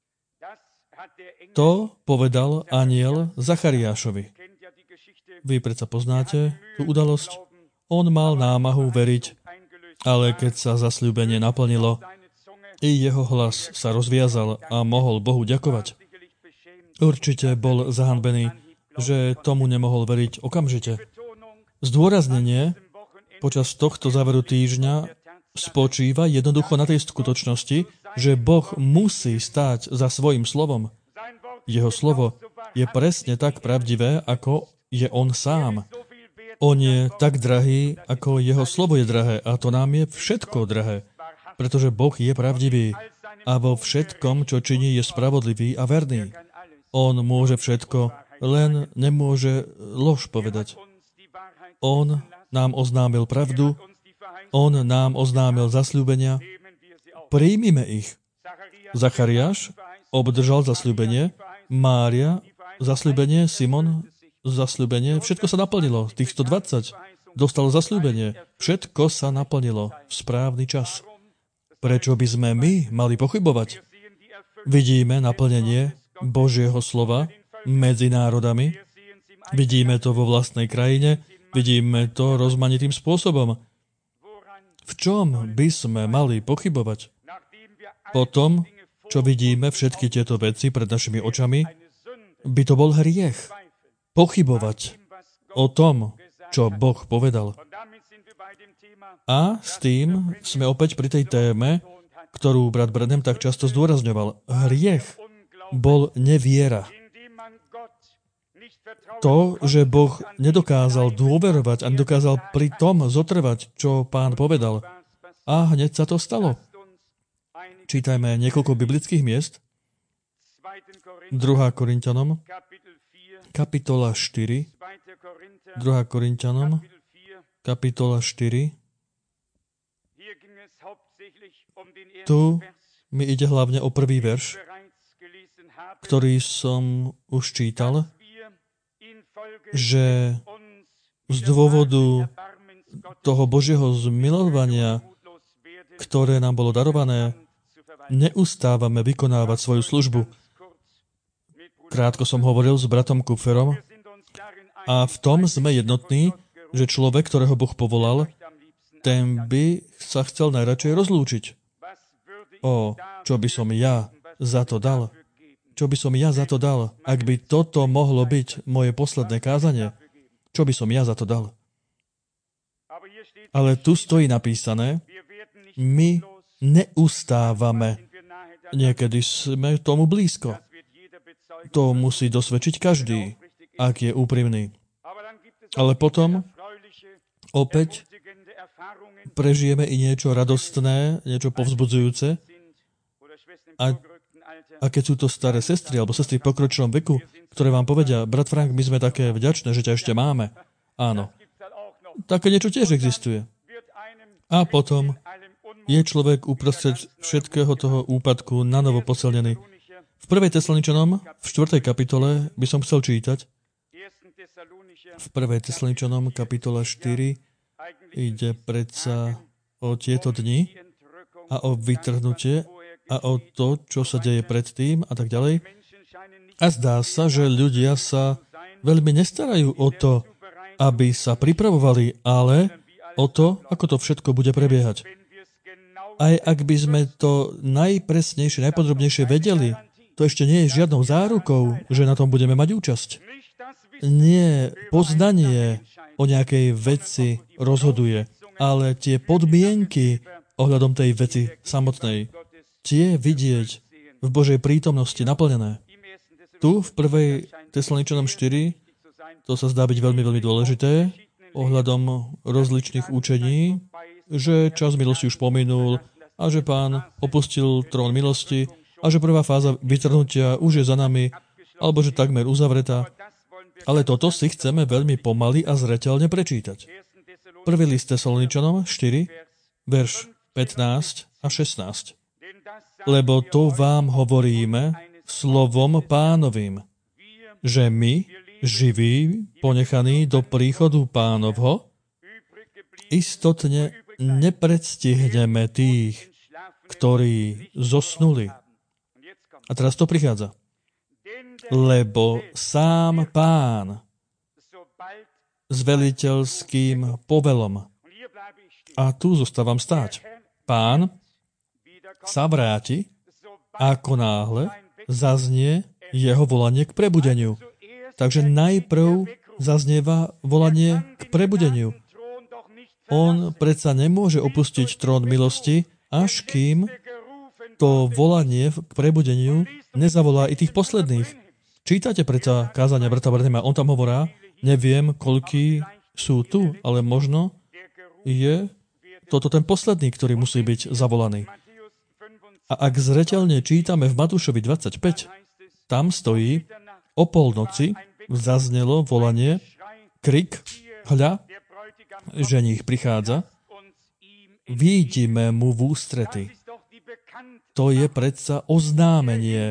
To povedal anjel Zachariášovi. Vy predsa poznáte tú udalosť? On mal námahu veriť, ale keď sa zasľúbenie naplnilo, i jeho hlas sa rozviazal a mohol Bohu ďakovať. Určite bol zahanbený, že tomu nemohol veriť okamžite. Zdôraznenie počas tohto záveru týždňa spočíva jednoducho na tej skutočnosti, že Boh musí stáť za svojím slovom. Jeho slovo je presne tak pravdivé, ako je on sám. On je tak drahý, ako jeho slovo je drahé, a to nám je všetko drahé, pretože Boh je pravdivý a vo všetkom, čo činí, je spravodlivý a verný. On môže všetko, len nemôže lož povedať. On nám oznámil pravdu, on nám oznámil zasľúbenia, príjmime ich. Zachariáš obdržal zasľúbenie, Mária zasľúbenie, Simon zasľúbenie, všetko sa naplnilo. Tých sto dvadsať dostalo zasľúbenie. Všetko sa naplnilo v správny čas. Prečo by sme my mali pochybovať? Vidíme naplnenie Božieho slova medzi národami. Vidíme to vo vlastnej krajine. Vidíme to rozmanitým spôsobom. v čom by sme mali pochybovať? Po tom, čo vidíme všetky tieto veci pred našimi očami, by to bol hriech. Pochybovať o tom, čo Boh povedal. A s tým sme opäť pri tej téme, ktorú brat Branham tak často zdôrazňoval. Hriech bol neviera. To, že Boh nedokázal dôverovať a nedokázal pri tom zotrvať, čo Pán povedal. A hneď sa to stalo. Čítajme niekoľko biblických miest. druhá Korinťanom, kapitola štyri. druhá Korinťanom, kapitola štyri. Tu mi ide hlavne o prvý verš, ktorý som už čítal, že z dôvodu toho Božieho zmilovania, ktoré nám bolo darované, neustávame vykonávať svoju službu. Krátko som hovoril s bratom Kupferom a v tom sme jednotní, že človek, ktorého Boh povolal, ten by sa chcel najradšej rozlúčiť. O, čo by som ja za to dal? Čo by som ja za to dal? Ak by toto mohlo byť moje posledné kázanie, čo by som ja za to dal? Ale tu stojí napísané, my neustávame. Niekedy sme tomu blízko. To musí dosvedčiť každý, ak je úprimný. Ale potom opäť prežijeme i niečo radostné, niečo povzbudzujúce. A, a keď sú to staré sestry alebo sestry v pokročilom veku, ktoré vám povedia, brat Frank, my sme také vďačné, že ťa ešte máme. Áno. Také niečo tiež existuje. A potom je človek uprostred všetkého toho úpadku nanovo posilnený. V prvej Tesaloničanom, v štvrtej kapitole, by som chcel čítať. V prvej Tesaloničanom, kapitola štyri, ide predsa o tieto dni a o vytrhnutie a o to, čo sa deje predtým a tak ďalej. A zdá sa, že ľudia sa veľmi nestarajú o to, aby sa pripravovali, ale o to, ako to všetko bude prebiehať. Aj ak by sme to najpresnejšie, najpodrobnejšie vedeli, to ešte nie je žiadnou zárukou, že na tom budeme mať účasť. Nie poznanie o nejakej veci rozhoduje, ale tie podmienky ohľadom tej veci samotnej, tie vidieť v Božej prítomnosti naplnené. Tu v prvej Tesaloničanom štyri, to sa zdá byť veľmi, veľmi dôležité, ohľadom rozličných učení, že čas milosti už pominul a že Pán opustil trón milosti a že prvá fáza vytrhnutia už je za nami, alebo že takmer uzavretá. Ale toto si chceme veľmi pomaly a zreteľne prečítať. Prvý list Tesaloničanom štyri, verš pätnásť a šestnásť. Lebo to vám hovoríme slovom Pánovým, že my, živí, ponechaní do príchodu Pánovho, istotne nepredstihneme tých, ktorí zosnuli. A teraz to prichádza. Lebo sám Pán s veliteľským povelom. A tu zostávam stáť. Pán sa vráti, ako náhle zaznie jeho volanie k prebudeniu. Takže najprv zaznieva volanie k prebudeniu. On predsa nemôže opustiť trón milosti, až kým to volanie k prebudeniu nezavolá i tých posledných. Čítate predsa kázania brata Branhama, on tam hovorá, neviem, koľkí sú tu, ale možno je toto ten posledný, ktorý musí byť zavolaný. A ak zreteľne čítame v Matúšovi dvadsaťpäť, tam stojí, o polnoci zaznelo volanie, krik, hľa, ženích prichádza, vidíme mu v ústrety. To je predsa oznámenie,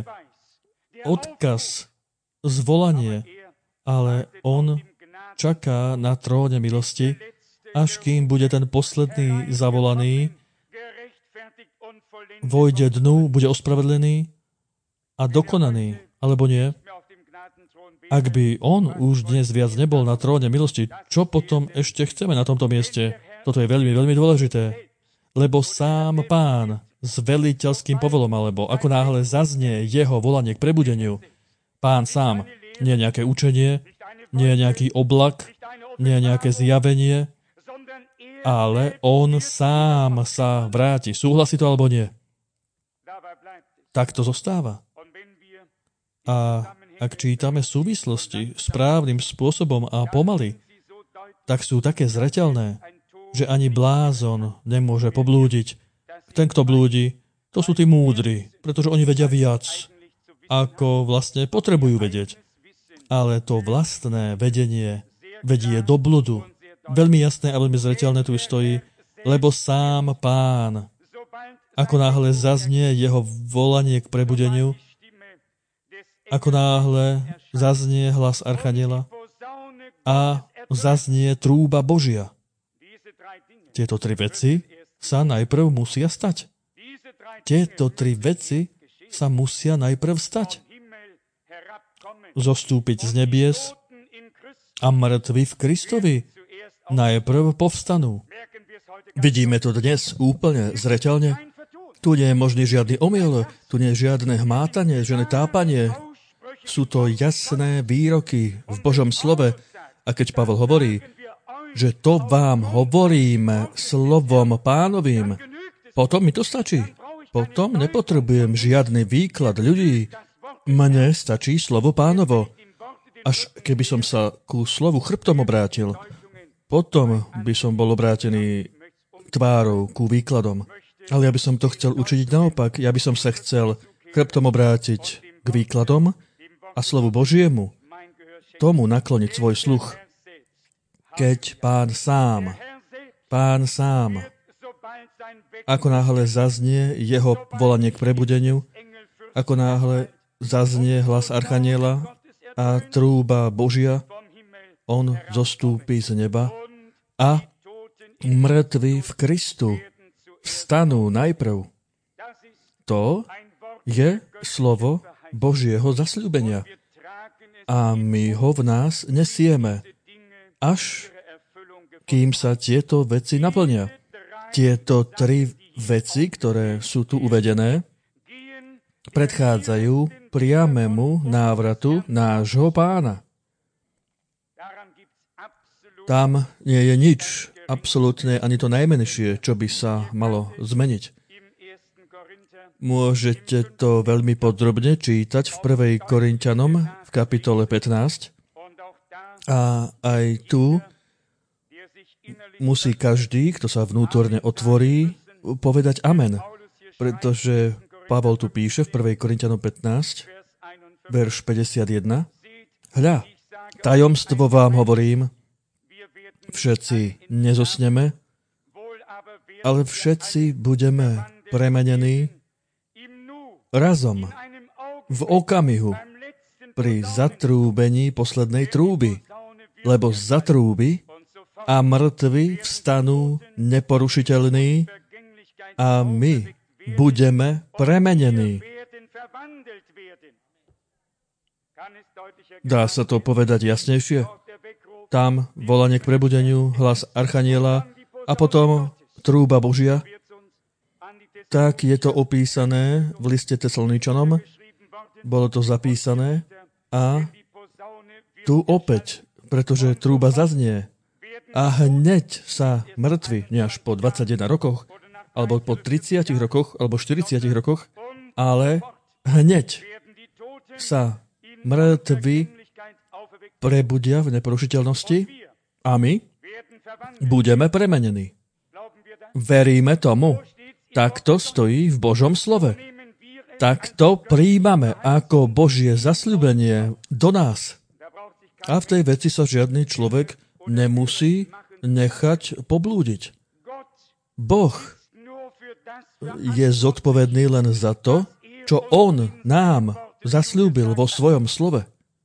odkaz, zvolanie, ale on čaká na tróne milosti, až kým bude ten posledný zavolaný, vojde dnu, bude ospravedlený a dokonaný, alebo nie. Ak by on už dnes viac nebol na tróne milosti, čo potom ešte chceme na tomto mieste? Toto je veľmi, veľmi dôležité. lebo sám Pán s veliteľským povolom, alebo ako náhle zaznie jeho volanie k prebudeniu, Pán sám, nie nejaké učenie, nie nejaký oblak, nie nejaké zjavenie, ale on sám sa vráti. Súhlasí to alebo nie? Tak to zostáva. A ak čítame súvislosti správnym spôsobom a pomaly, tak sú také zreteľné, že ani blázon nemôže poblúdiť. Ten, kto blúdi, to sú tí múdri, pretože oni vedia viac, ako vlastne potrebujú vedieť. Ale to vlastné vedenie vedie do bludu. Veľmi jasné a veľmi zreteľné tu stojí, lebo sám Pán, ako náhle zaznie jeho volanie k prebudeniu, ako náhle zaznie hlas Archaniela a zaznie trúba Božia. Tieto tri veci sa najprv musia stať. Tieto tri veci sa musia najprv stať. Zostúpiť z nebies a mŕtvi v Kristovi najprv povstanú. Vidíme to dnes úplne zreteľne. Tu nie je možný žiadny omyl, tu nie je žiadne hmátanie, žiadne tápanie. Sú to jasné výroky v Božom slove. A keď Pavel hovorí, že to vám hovoríme slovom Pánovým, potom mi to stačí. Potom nepotrebujem žiadny výklad ľudí. Mne stačí slovo Pánovo. Až keby som sa ku slovu chrbtom obrátil, potom by som bol obrátený tvárou ku výkladom. Ale ja by som to chcel učiniť naopak. Ja by som sa chcel chrbtom obrátiť k výkladom a slovu Božiemu, tomu nakloniť svoj sluch. Keď Pán sám, Pán sám, ako náhle zaznie jeho volanie k prebudeniu, ako náhle zaznie hlas Archaniela a trúba Božia, on zostúpi z neba a mŕtvi v Kristu vstanú najprv. To je slovo Božieho zasľúbenia. A my ho v nás nesieme, až kým sa tieto veci naplnia. Tieto tri veci, ktoré sú tu uvedené, predchádzajú priamému návratu nášho Pána. Tam nie je nič, absolútne ani to najmenšie, čo by sa malo zmeniť. Môžete to veľmi podrobne čítať v prvej Korinťanom v kapitole pätnásť. A aj tu musí každý, kto sa vnútorne otvorí, povedať amen. Pretože Pavol tu píše v prvej Korinťanom pätnásť, verš päťdesiatjeden. Hľa, tajomstvo vám hovorím, všetci nezosneme, ale všetci budeme premenení razom, v okamihu, pri zatrúbení poslednej trúby, lebo zatrúby a mŕtvi vstanú neporušiteľní a my budeme premenení. Dá sa to povedať jasnejšie? Tam volanie k prebudeniu, hlas Archaniela a potom trúba Božia. Tak je to opísané v liste Tesaloničanom. Bolo to zapísané a tu opäť, pretože trúba zaznie a hneď sa mŕtvi, nie až po dvadsaťjeden rokoch, alebo po tridsiatich rokoch, alebo štyridsiatich rokoch, ale hneď sa mŕtvi prebudia v neporušiteľnosti a my budeme premenení. Veríme tomu. Takto stojí v Božom slove. Takto príjmame ako Božie zasľúbenie do nás. A v tej veci sa žiadny človek nemusí nechať poblúdiť. Boh je zodpovedný len za to, čo On nám zasľúbil vo svojom slove.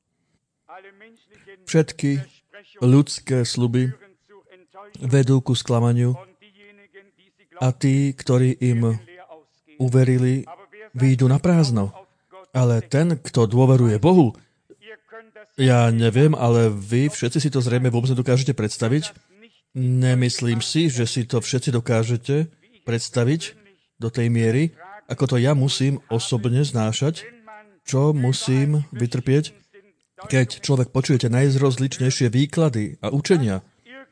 Všetky ľudské sľuby vedú ku sklamaniu a tí, ktorí im uverili, výjdu na prázdno. Ale ten, kto dôveruje Bohu, ja neviem, ale vy všetci si to zrejme vôbec dokážete predstaviť. Nemyslím si, že si to všetci dokážete predstaviť do tej miery, ako to ja musím osobne znášať, čo musím vytrpieť, keď človek počujete najrozličnejšie výklady a učenia,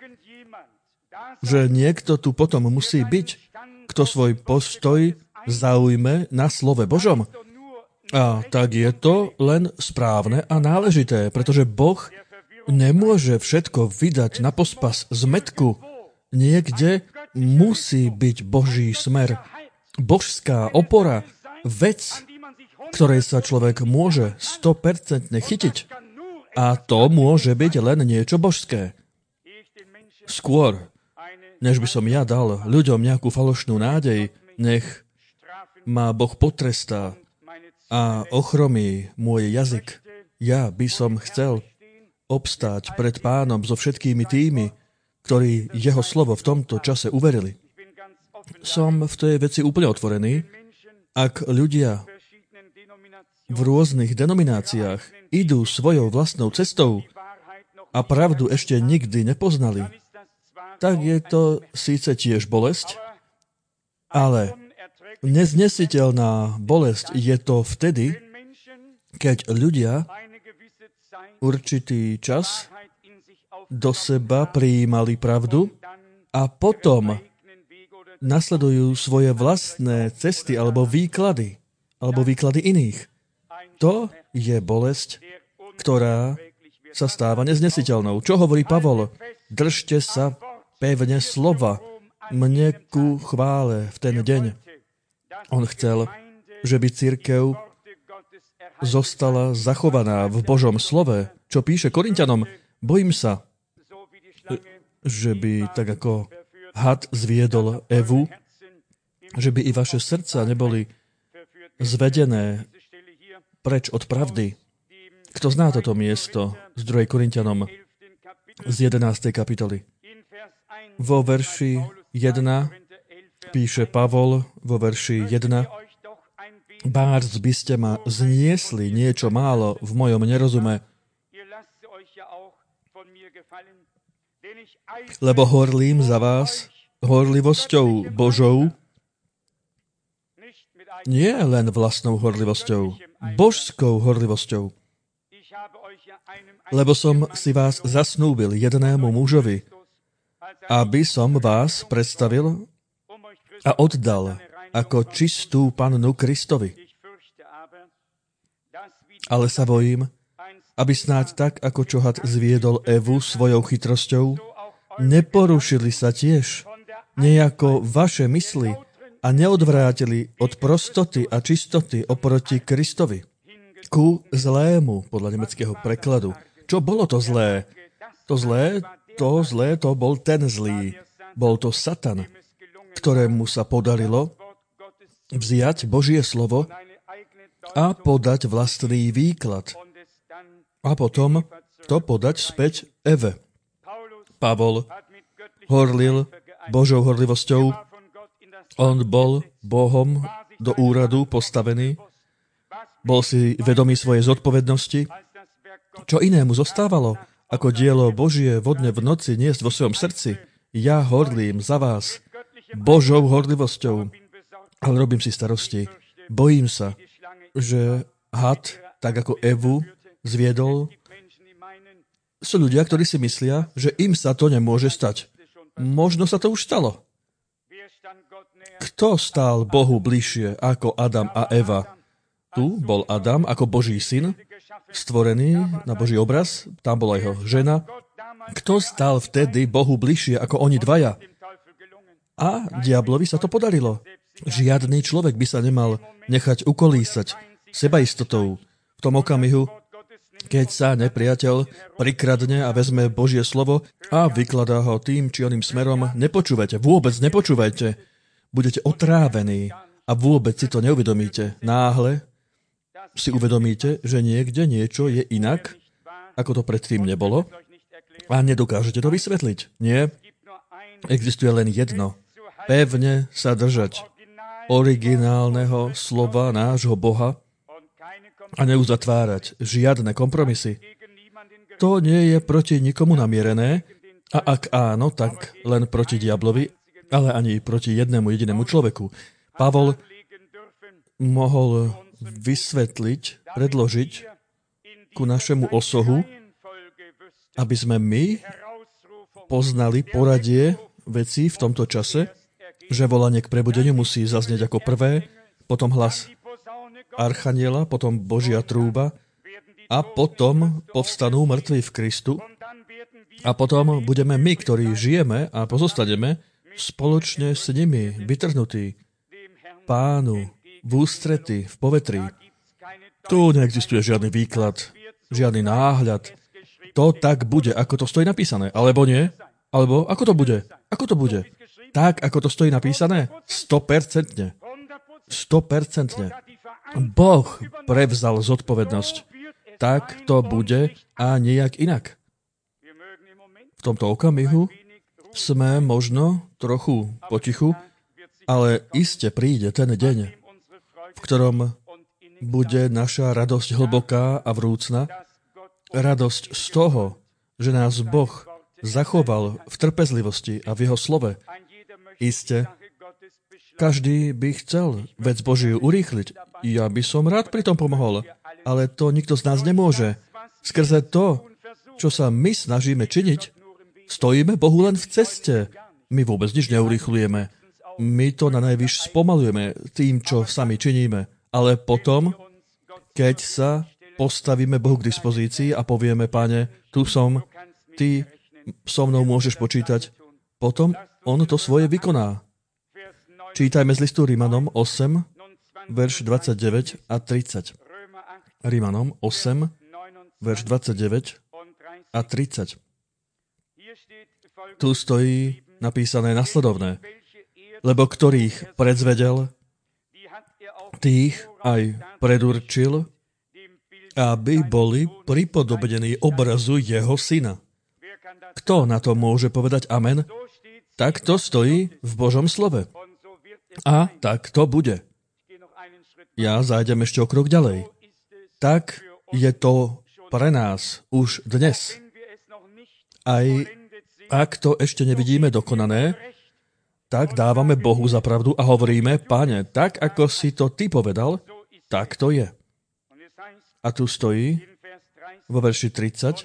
že niekto tu potom musí byť, kto svoj postoj zaujme na slove Božom. A tak je to len správne a náležité, pretože Boh nemôže všetko vydať na pospas zmetku. Niekde musí byť Boží smer, božská opora, vec, ktorej sa človek môže sto percent chytiť. A to môže byť len niečo božské. Skôr, než by som ja dal ľuďom nejakú falošnú nádej, nech ma Boh potrestá a ochromí môj jazyk. Ja by som chcel obstáť pred Pánom so všetkými tými, ktorí jeho slovo v tomto čase uverili. Som v tej veci úplne otvorený. Ak ľudia v rôznych denomináciách idú svojou vlastnou cestou a pravdu ešte nikdy nepoznali, tak je to síce tiež bolesť, ale neznesiteľná bolesť je to vtedy, keď ľudia určitý čas do seba prijímali pravdu a potom nasledujú svoje vlastné cesty alebo výklady, alebo výklady iných. To je bolesť, ktorá sa stáva neznesiteľnou. Čo hovorí Pavol? Držte sa pevne slova, mne ku chvále v ten deň. On chcel, že by cirkev zostala zachovaná v Božom slove, čo píše Korinťanom. Bojím sa, že by tak ako had zviedol Evu, že by i vaše srdca neboli zvedené preč od pravdy. Kto zná toto miesto z druhej Korinťanom z jedenástej kapitoly? Vo verši jeden píše Pavol, vo verši jeden: Bárs by ste ma zniesli niečo málo v mojom nerozume, lebo horlím za vás horlivosťou Božou, nie len vlastnou horlivosťou, božskou horlivosťou. Lebo som si vás zasnúbil jednému mužovi, aby som vás predstavil a oddal ako čistú pannu Kristovi. Ale sa bojím, aby snáď tak, ako čo had zviedol Evu svojou chytrosťou, neporušili sa tiež nejako vaše mysli a neodvrátili od prostoty a čistoty oproti Kristovi ku zlému, podľa nemeckého prekladu. Čo bolo to zlé? To zlé, to zlé, to bol ten zlý. Bol to Satan, ktorému sa podarilo vziať Božie slovo a podať vlastný výklad. A potom to podať späť Eve. Pavol horlil Božou horlivosťou. On bol Bohom do úradu postavený. Bol si vedomý svojej zodpovednosti. Čo inému zostávalo, ako dielo Božie vodne v noci niesť vo svojom srdci? Ja horlím za vás Božou horlivosťou, ale robím si starosti. Bojím sa, že had, tak ako Evu zviedol, sú ľudia, ktorí si myslia, že im sa to nemôže stať. Možno sa to už stalo. Kto stál Bohu bližšie ako Adam a Eva? Tu bol Adam ako Boží syn, stvorený na Boží obraz, tam bola jeho žena. Kto stál vtedy Bohu bližšie ako oni dvaja? A diablovi sa to podarilo. Žiadny človek by sa nemal nechať ukolísať sebaistotou v tom okamihu, keď sa nepriateľ prikradne a vezme Božie slovo a vykladá ho tým či oným smerom. Nepočúvajte, vôbec nepočúvajte. Budete otrávení a vôbec si to neuvedomíte. Náhle si uvedomíte, že niekde niečo je inak, ako to predtým nebolo a nedokážete to vysvetliť. Nie, existuje len jedno. Pevne sa držať originálneho slova nášho Boha a neuzatvárať žiadne kompromisy. To nie je proti nikomu namierené a ak áno, tak len proti diablovi ale ani proti jednému jedinému človeku. Pavol mohol vysvetliť, predložiť ku našemu osohu, aby sme my poznali poradie vecí v tomto čase, že volanie k prebudeniu musí zaznieť ako prvé, potom hlas archaniela, potom Božia trúba a potom povstanú mŕtvi v Kristu a potom budeme my, ktorí žijeme a pozostaneme spoločne s nimi vytrhnutí Pánu v ústrety, v povetrí. Tu neexistuje žiadny výklad, žiadny náhľad. To tak bude, ako to stojí napísané. Alebo nie? Alebo ako to bude? Ako to bude? Tak, ako to stojí napísané? sto percent. sto percent. Boh prevzal zodpovednosť. Tak to bude a nijak inak. V tomto okamihu sme možno trochu potichu, ale iste príde ten deň, v ktorom bude naša radosť hlboká a vrúcna, radosť z toho, že nás Boh zachoval v trpezlivosti a v jeho slove. Iste, každý by chcel vec Božiu urýchliť. Ja by som rád pri tom pomohol, ale to nikto z nás nemôže. Skrze to, čo sa my snažíme činiť, stojíme Bohu len v ceste. My vôbec nič neurýchlujeme. My to na najvyš spomalujeme tým, čo sami činíme. Ale potom, keď sa postavíme Bohu k dispozícii a povieme, Pane, tu som, ty so mnou môžeš počítať, potom on to svoje vykoná. Čítajme z listu Rimanom osem, verš dvadsaťdeväť a tridsať. Rimanom osem, verš dvadsaťdeväť a tridsať. Tu stojí napísané nasledovné. Lebo ktorých predzvedel, tých aj predurčil, aby boli pripodobnení obrazu jeho syna. Kto na to môže povedať amen? Tak to stojí v Božom slove. A tak to bude. Ja zájdem ešte o krok ďalej. Tak je to pre nás už dnes. Aj ak to ešte nevidíme dokonané, tak dávame Bohu za pravdu a hovoríme, Páne, tak ako si to ty povedal, tak to je. A tu stojí vo verši tridsať.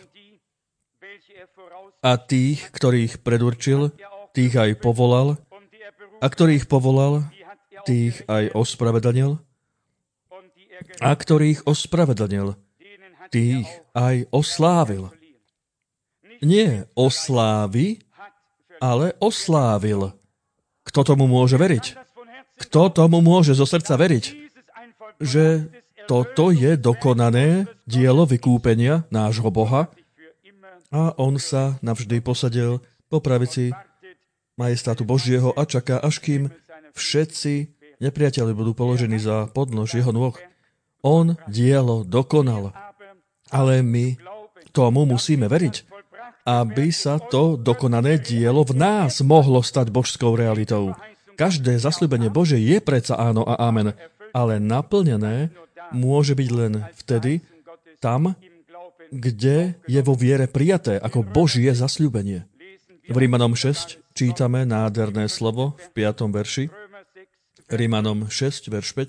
A tých, ktorých predurčil, tých aj povolal, a ktorých povolal, tých aj ospravedlnil, a ktorých ospravedlnil, tých aj oslávil. Nie oslávi, ale oslávil. Kto tomu môže veriť? Kto tomu môže zo srdca veriť? Že toto je dokonané dielo vykúpenia nášho Boha a on sa navždy posadil po pravici majestátu Božieho a čaká, až kým všetci nepriatelia budú položení za podnož jeho nôh. On dielo dokonal, ale my tomu musíme veriť, aby sa to dokonané dielo v nás mohlo stať božskou realitou. Každé zasľúbenie Bože je predsa áno a amen, ale naplnené môže byť len vtedy tam, kde je vo viere prijaté ako Božie zasľúbenie. V Rimanom šesť čítame nádherné slovo v piatom verši. Rimanom šesť, verš päť.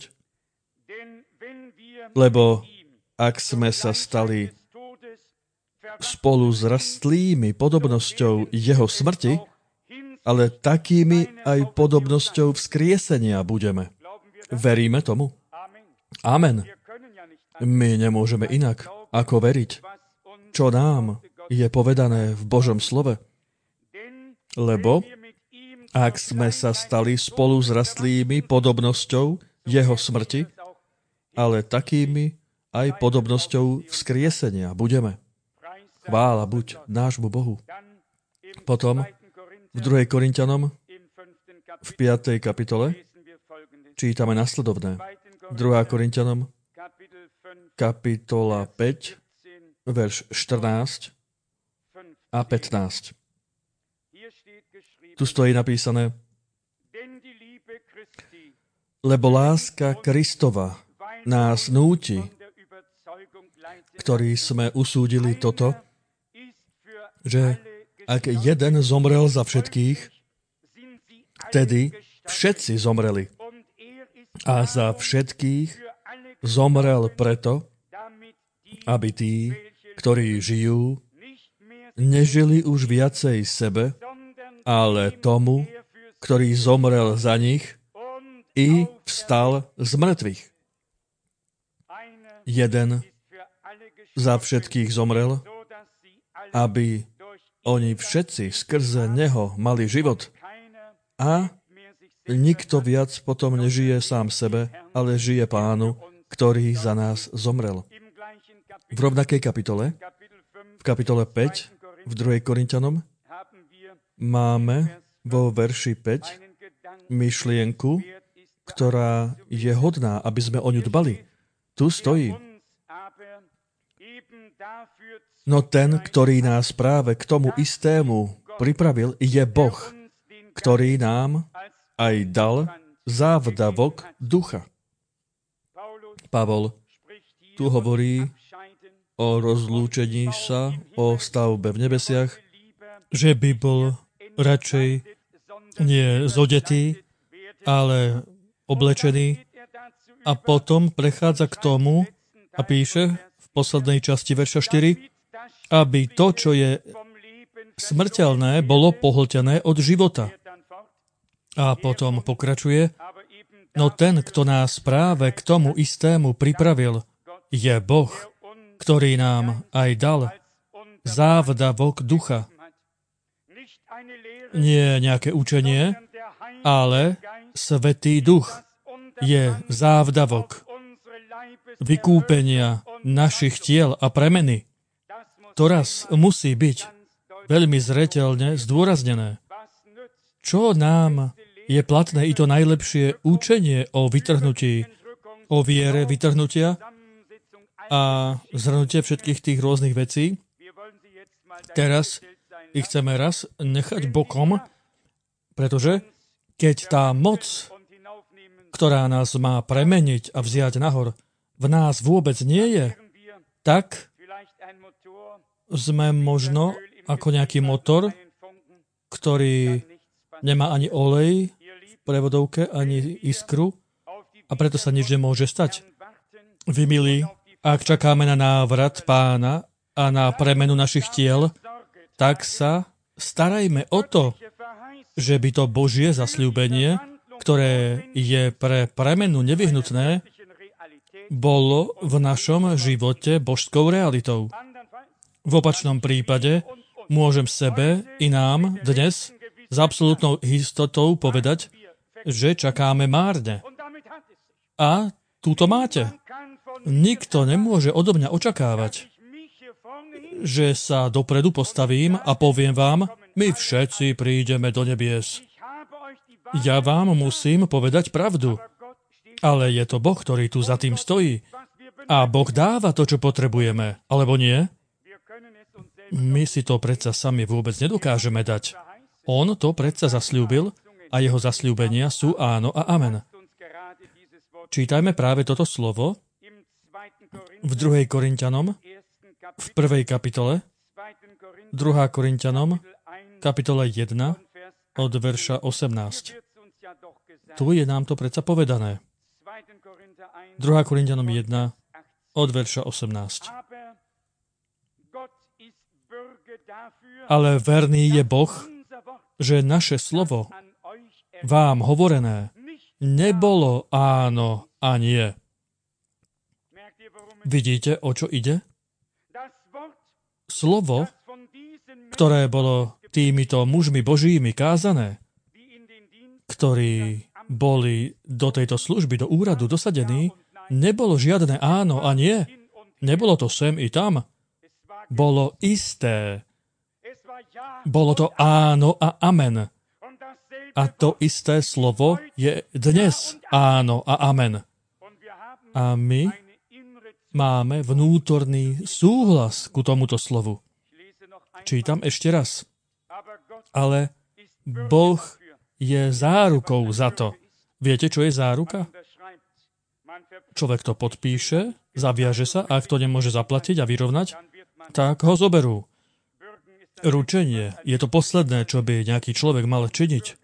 Lebo ak sme sa stali spolu s rastlými podobnosťou jeho smrti, ale takými aj podobnosťou vzkriesenia budeme. Veríme tomu? Amen. My nemôžeme inak, ako veriť, čo nám je povedané v Božom slove. Lebo ak sme sa stali spolu s rastlými podobnosťou jeho smrti, ale takými aj podobnosťou vzkriesenia budeme. Chvála buď nášmu Bohu. Potom v druhej Korinťanom v piatej kapitole čítame nasledovné. druhá Korinťanom kapitola päť, verš štrnásť a pätnásť. Tu stojí napísané: Lebo láska Kristova nás núti, ktorí sme usúdili toto, že ak jeden zomrel za všetkých, Tedy všetci zomreli. A za všetkých zomrel preto, aby tí, ktorí žijú, nežili už viacej sebe, ale tomu, ktorý zomrel za nich i vstal z mŕtvych. Jeden za všetkých zomrel, aby oni všetci skrze neho mali život. A nikto viac potom nežije sám sebe, ale žije Pánu, ktorý za nás zomrel. V rovnakej kapitole, v kapitole päť, v druhej Korinťanom, máme vo verši päť myšlienku, ktorá je hodná, aby sme o ňu dbali. Tu stojí. No ten, ktorý nás práve k tomu istému pripravil, je Boh, ktorý nám aj dal závdavok ducha. Pavol tu hovorí o rozlúčení sa, o stavbe v nebesiach, že by bol radšej nie zodetý, ale oblečený. A potom prechádza k tomu a píše v poslednej časti verša štyri, aby to, čo je smrteľné, bolo pohltené od života. A potom pokračuje, no ten, kto nás práve k tomu istému pripravil, je Boh, ktorý nám aj dal závdavok ducha. Nie nejaké učenie, ale Svätý Duch je závdavok vykúpenia našich tiel a premeny. To raz musí byť veľmi zreteľne zdôraznené. Čo nám je platné i to najlepšie učenie o vytrhnutí, o viere vytrhnutia a zhrnutie všetkých tých rôznych vecí. Teraz ich chceme raz nechať bokom, pretože keď tá moc, ktorá nás má premeniť a vziať nahor, v nás vôbec nie je, tak sme možno ako nejaký motor, ktorý nemá ani olej v prevodovke, ani iskru a preto sa nič nemôže stať. Vy, milí, ak čakáme na návrat Pána a na premenu našich tiel, tak sa starajme o to, že by to Božie zasľúbenie, ktoré je pre premenu nevyhnutné, bolo v našom živote božskou realitou. V opačnom prípade môžem sebe i nám dnes s absolútnou istotou povedať, že čakáme márne. A tu to máte. Nikto nemôže odo mňa očakávať, že sa dopredu postavím a poviem vám, my všetci prídeme do nebies. Ja vám musím povedať pravdu. Ale je to Boh, ktorý tu za tým stojí. A Boh dáva to, čo potrebujeme. Alebo nie? My si to predsa sami vôbec nedokážeme dať. On to predsa zasľúbil a jeho zasľúbenia sú áno a amen. Čítajme práve toto slovo v druhej Korinťanom, v prvej kapitole, druhá Korinťanom, kapitola jedna, od verša osemnásť. Tu je nám to predsa povedané. druhá Korinťanom jedna, od verša osemnásť. Ale verný je Boh, že naše slovo vám hovorené nebolo áno a nie. Vidíte, o čo ide? Slovo, ktoré bolo týmito mužmi Božími kázané, ktorí boli do tejto služby, do úradu dosadení, nebolo žiadne áno a nie. Nebolo to sem i tam. Bolo isté. Bolo to áno a amen. A to isté slovo je dnes áno a amen. A my máme vnútorný súhlas ku tomuto slovu. Čítam ešte raz. Ale Boh je zárukou za to. Viete, čo je záruka? Človek to podpíše, zaviaže sa, a ak to nemôže zaplatiť a vyrovnať, tak ho zoberú. Ručenie je to posledné, čo by nejaký človek mal činiť.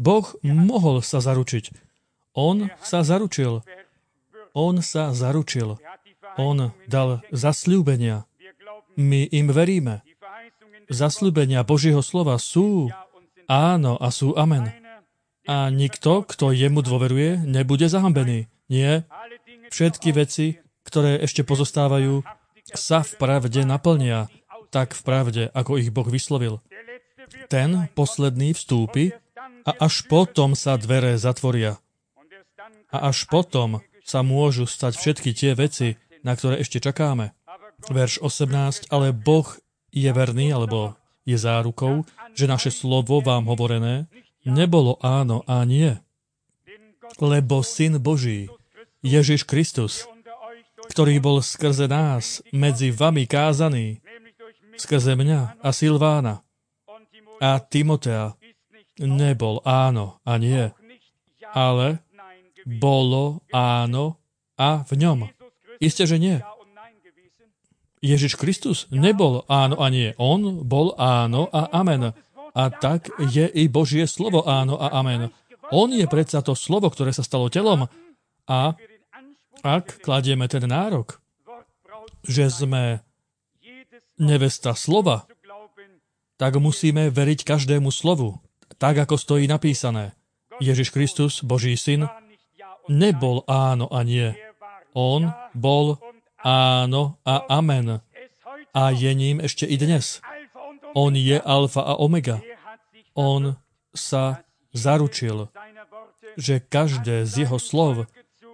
Boh mohol sa zaručiť. On sa zaručil. On sa zaručil. On dal zasľúbenia. My im veríme. Zasľúbenia Božieho slova sú áno a sú amen. A nikto, kto jemu dôveruje, nebude zahambený. Nie. Všetky veci, ktoré ešte pozostávajú, sa v pravde naplnia, tak v pravde, ako ich Boh vyslovil. Ten posledný vstúpi a až potom sa dvere zatvoria. A až potom sa môžu stať všetky tie veci, na ktoré ešte čakáme. Verš osemnásť. Ale Boh je verný, alebo je zárukou, že naše slovo vám hovorené nebolo áno a nie. Lebo Syn Boží, Ježiš Kristus, ktorý bol skrze nás medzi vami kázaný, skrze mňa a Silvána a Timotea, nebol áno a nie, ale bolo áno a v ňom. Isté, že nie. Ježiš Kristus nebol áno a nie. On bol áno a amen. A tak je i Božie slovo áno a amen. On je predsa to slovo, ktoré sa stalo telom. A ak kladieme ten nárok, že sme nevesta slova, tak musíme veriť každému slovu, tak ako stojí napísané. Ježiš Kristus, Boží syn, nebol áno a nie. On bol áno a amen. A je ním ešte i dnes. On je alfa a omega. On sa zaručil, že každé z jeho slov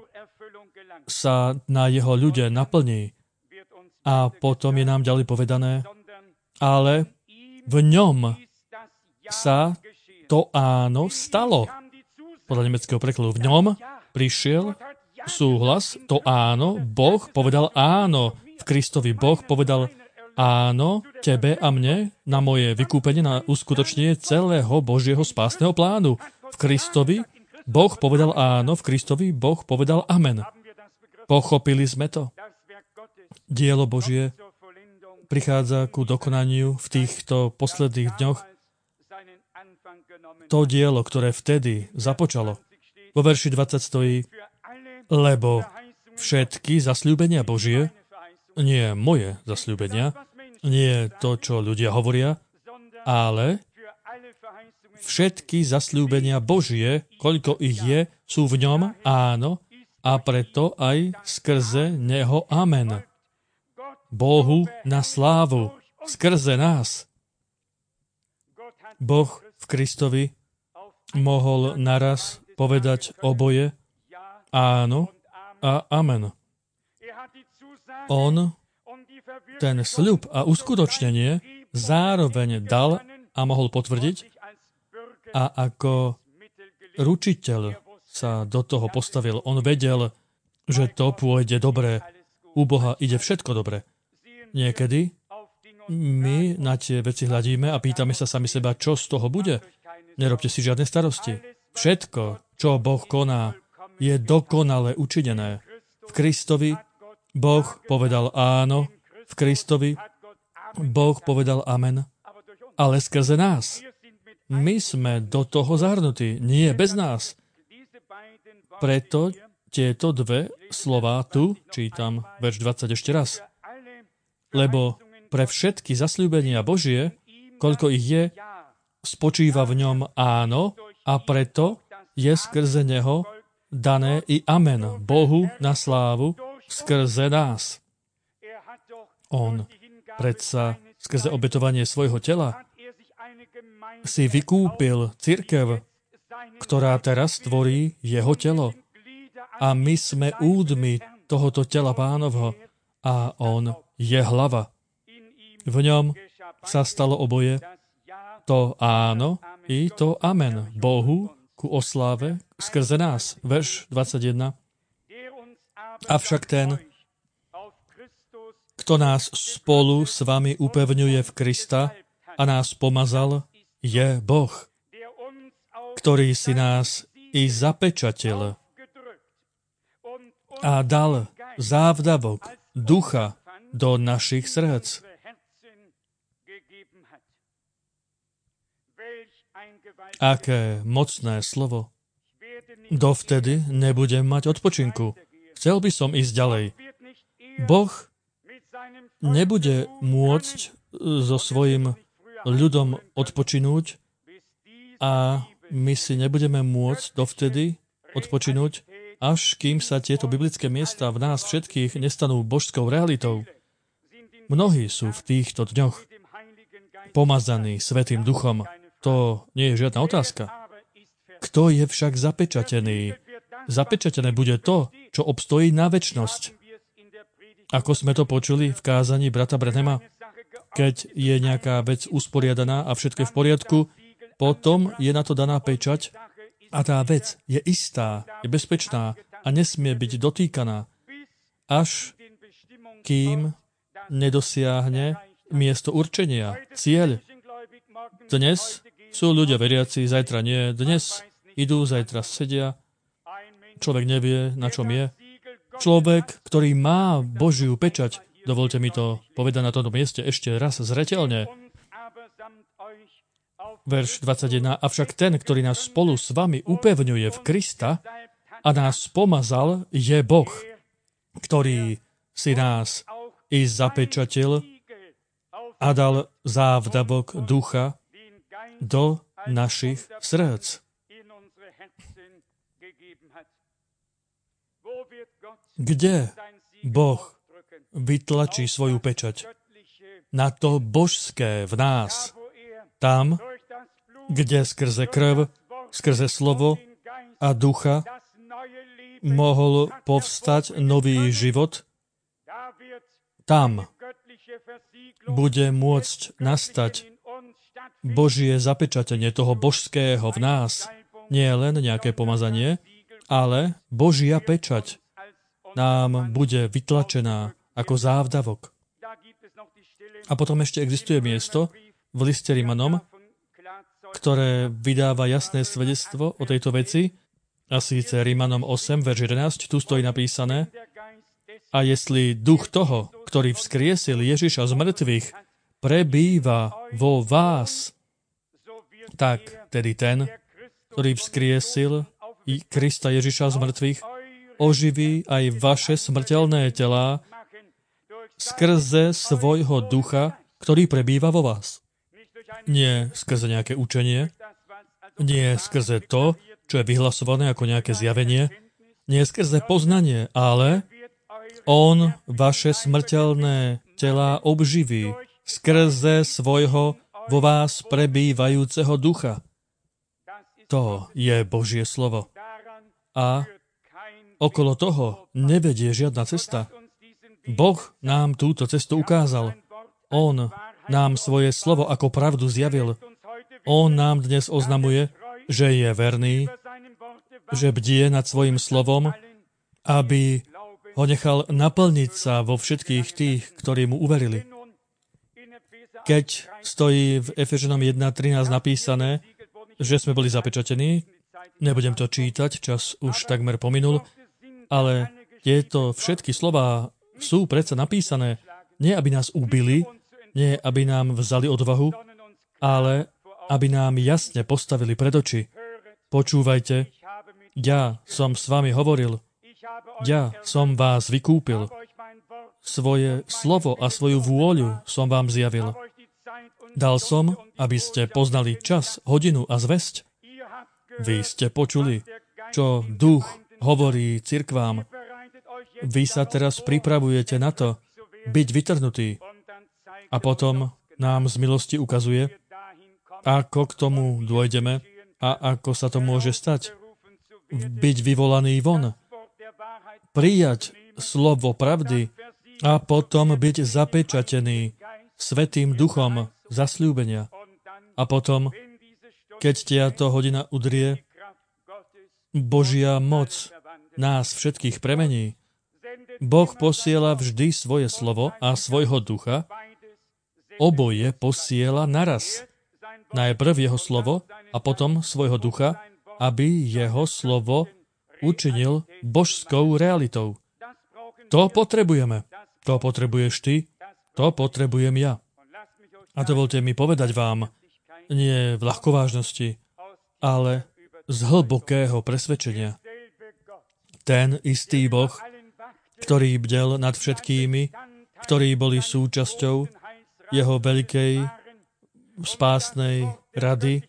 sa na jeho ľudia naplní. A potom je nám ďalej povedané, ale v ňom sa to áno stalo. Podľa nemeckého prekladu. V ňom prišiel súhlas, to áno, Boh povedal áno. V Kristovi Boh povedal áno tebe a mne na moje vykúpenie, na uskutočnenie celého Božieho spásneho plánu. V Kristovi Boh povedal áno, v Kristovi Boh povedal amen. Pochopili sme to? Dielo Božie prichádza ku dokonaniu v týchto posledných dňoch. To dielo, ktoré vtedy započalo. Vo verši dvadsať stojí, lebo všetky zasľúbenia Božie, nie moje zasľúbenia, nie to, čo ľudia hovoria, ale všetky zasľúbenia Božie, koľko ich je, sú v ňom áno a preto aj skrze neho amen. Bohu na slávu, skrze nás. Boh v Kristovi mohol naraz povedať oboje áno a amen. On ten sľub a uskutočnenie zároveň dal a mohol potvrdiť a ako ručiteľ sa do toho postavil. On vedel, že to pôjde dobre. U Boha ide všetko dobre. Niekedy my na tie veci hľadíme a pýtame sa sami seba, čo z toho bude. Nerobte si žiadne starosti. Všetko, čo Boh koná, je dokonale učinené. V Kristovi Boh povedal áno, v Kristovi Boh povedal amen, ale skrze nás. My sme do toho zahrnutí, nie bez nás. Preto tieto dve slová tu, čítam verš dvadsať ešte raz. Lebo pre všetky zasľúbenia Božie, koľko ich je, spočíva v ňom áno a preto je skrze neho dané i amen Bohu na slávu skrze nás. On predsa skrze obetovanie svojho tela si vykúpil cirkev, ktorá teraz tvorí jeho telo. A my sme údmi tohoto tela Pánovho a on je hlava. V ňom sa stalo oboje, to áno i to amen Bohu ku osláve skrze nás. Verš dvadsaťjeden. Avšak ten, kto nás spolu s vami upevňuje v Krista a nás pomazal, je Boh, ktorý si nás i zapečatil a dal závdavok ducha do našich srdc. aké mocné slovo. Dovtedy nebudem mať odpočinku. Chcel by som ísť ďalej. Boh nebude môcť so svojím ľudom odpočinúť a my si nebudeme môcť dovtedy odpočinúť, až kým sa tieto biblické miesta v nás všetkých nestanú božskou realitou. Mnohí sú v týchto dňoch pomazaní Svätým Duchom. To nie je žiadna otázka. Kto je však zapečatený? Zapečatené bude to, čo obstojí na večnosť. Ako sme to počuli v kázaní brata Branhama, keď je nejaká vec usporiadaná a všetko je v poriadku, potom je na to daná pečať a tá vec je istá, je bezpečná a nesmie byť dotýkaná, až kým nedosiahne miesto určenia, cieľ. Dnes sú ľudia veriaci, zajtra nie, dnes idú, zajtra sedia, človek nevie, na čom je. Človek, ktorý má Božiu pečať, dovolte mi to povedať na tomto mieste ešte raz zreteľne. Verš dvadsaťjeden. Avšak ten, ktorý nás spolu s vami upevňuje v Krista a nás pomazal, je Boh, ktorý si nás i zapečatil a dal závdavok ducha do našich srdc. Kde Boh vytlačí svoju pečať? Na to božské v nás. Tam, kde skrze krv, skrze slovo a ducha mohol povstať nový život, tam bude môcť nastať Božie zapečatenie toho božského v nás. Nie len nejaké pomazanie, ale Božia pečať nám bude vytlačená ako závdavok. A potom ešte existuje miesto v liste Rimanom, ktoré vydáva jasné svedectvo o tejto veci, a síce Rimanom osem, verš jedenásť, tu stojí napísané: a jestli duch toho, ktorý vzkriesil Ježiša z mŕtvych, prebýva vo vás, tak tedy ten, ktorý vzkriesil Krista Ježiša z mŕtvych, oživí aj vaše smrteľné telá skrze svojho ducha, ktorý prebýva vo vás. Nie skrze nejaké učenie, nie skrze to, čo je vyhlasované ako nejaké zjavenie, nie skrze poznanie, ale on vaše smrteľné telá obživí skrze svojho vo vás prebývajúceho ducha. To je Božie slovo. A okolo toho nevedie žiadna cesta. Boh nám túto cestu ukázal. On nám svoje slovo ako pravdu zjavil. On nám dnes oznamuje, že je verný, že bdie nad svojim slovom, aby ho nechal naplniť sa vo všetkých tých, ktorí mu uverili. Keď stojí v Efežanom jeden trinásť napísané, že sme boli zapečatení, nebudem to čítať, čas už takmer pominul, ale tieto všetky slová sú predsa napísané, nie aby nás ubili, nie aby nám vzali odvahu, ale aby nám jasne postavili pred oči. Počúvajte, ja som s vami hovoril, ja som vás vykúpil, svoje slovo a svoju vôľu som vám zjavil. Dal som, aby ste poznali čas, hodinu a zvesť. Vy ste počuli, čo duch hovorí cirkvám. Vy sa teraz pripravujete na to, byť vytrhnutý. A potom nám z milosti ukazuje, ako k tomu dôjdeme a ako sa to môže stať. Byť vyvolaný von. Prijať slovo pravdy a potom byť zapečatený Svätým Duchom zasľúbenia. A potom, keď táto hodina udrie, Božia moc nás všetkých premení. Boh posiela vždy svoje slovo a svojho ducha. Oboje posiela naraz. Najprv jeho slovo a potom svojho ducha, aby jeho slovo učinil božskou realitou. To potrebujeme. To potrebuješ ty, to potrebujem ja. A dovolte mi povedať vám, nie v ľahkovážnosti, ale z hlbokého presvedčenia. Ten istý Boh, ktorý bdel nad všetkými, ktorí boli súčasťou jeho veľkej spásnej rady,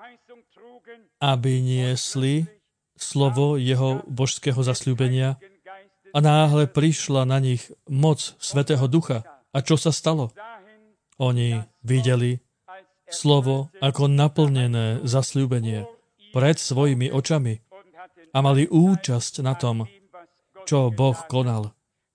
aby niesli slovo jeho božského zasľúbenia, a náhle prišla na nich moc Svätého Ducha. A čo sa stalo? Oni videli slovo ako naplnené zasľúbenie pred svojimi očami a mali účasť na tom, čo Boh konal.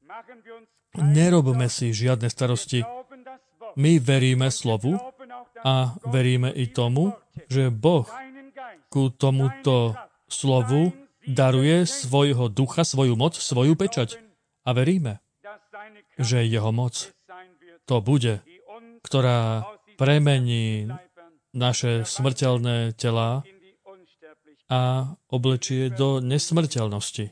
Nerobme si žiadne starosti. My veríme slovu a veríme i tomu, že Boh ku tomuto slovu daruje svojho ducha, svoju moc, svoju pečať. A veríme, že jeho moc to bude, ktorá premení naše smrteľné telá a oblečie do nesmrteľnosti.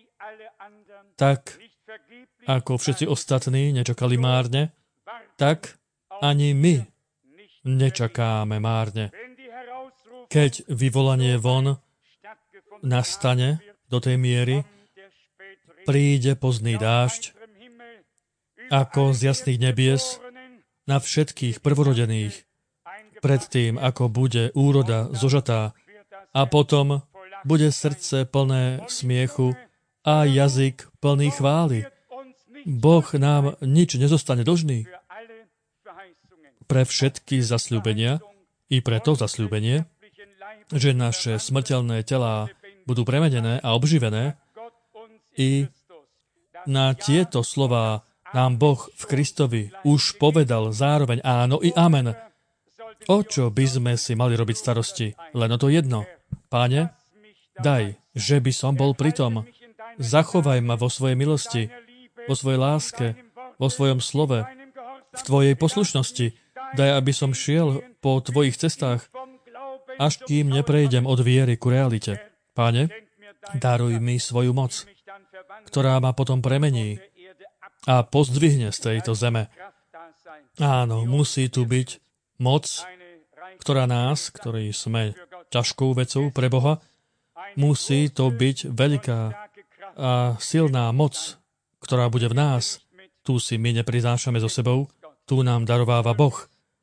Tak, ako všetci ostatní nečakali márne, tak ani my nečakáme márne. Keď vyvolanie von nastane do tej miery, príde pozdný dážď, ako z jasných nebies, na všetkých prvorodených, predtým, ako bude úroda zožatá, a potom bude srdce plné smiechu a jazyk plný chvály. Boh nám nič nezostane dlžný. Pre všetky zasľúbenia, i pre to zasľúbenie, že naše smrteľné telá budú premenené a obživené, i na tieto slová nám Boh v Kristovi už povedal zároveň áno i amen. O čo by sme si mali robiť starosti? Len o to jedno. Páne, daj, že by som bol pri tom. Zachovaj ma vo svojej milosti, vo svojej láske, vo svojom slove, v tvojej poslušnosti. Daj, aby som šiel po tvojich cestách, až kým neprejdem od viery ku realite. Páne, daruj mi svoju moc, ktorá ma potom premení a pozdvihne z tejto zeme. Áno, musí tu byť moc, ktorá nás, ktorí sme ťažkou vecou pre Boha, musí to byť veľká a silná moc, ktorá bude v nás. Tu si my neprizášame so sebou, tu nám darováva Boh.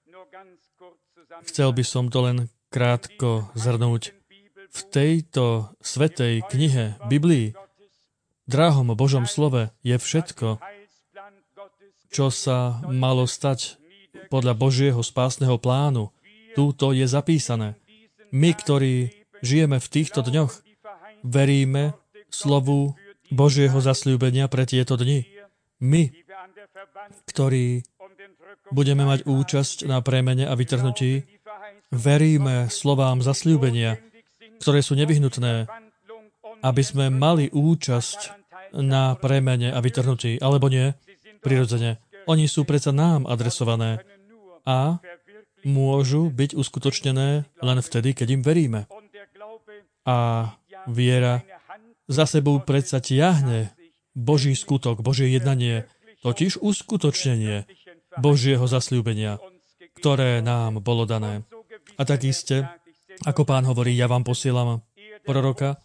Chcel by som to len krátko zhrnúť. V tejto svätej knihe, Biblii, drahom Božom slove, je všetko, čo sa malo stať podľa Božieho spásneho plánu. Túto je zapísané. My, ktorí žijeme v týchto dňoch, veríme slovu Božieho zasľúbenia pre tieto dni. My, ktorí budeme mať účasť na premene a vytrhnutí, veríme slovám zasľúbenia, ktoré sú nevyhnutné, aby sme mali účasť na premene a vytrhnutí, alebo nie, prirodzene. Oni sú predsa nám adresované a môžu byť uskutočnené len vtedy, keď im veríme. A viera za sebou predsa tiahne Boží skutok, Božie jednanie, totiž uskutočnenie Božieho zasľúbenia, ktoré nám bolo dané. A tak iste, ako Pán hovorí, ja vám posielam proroka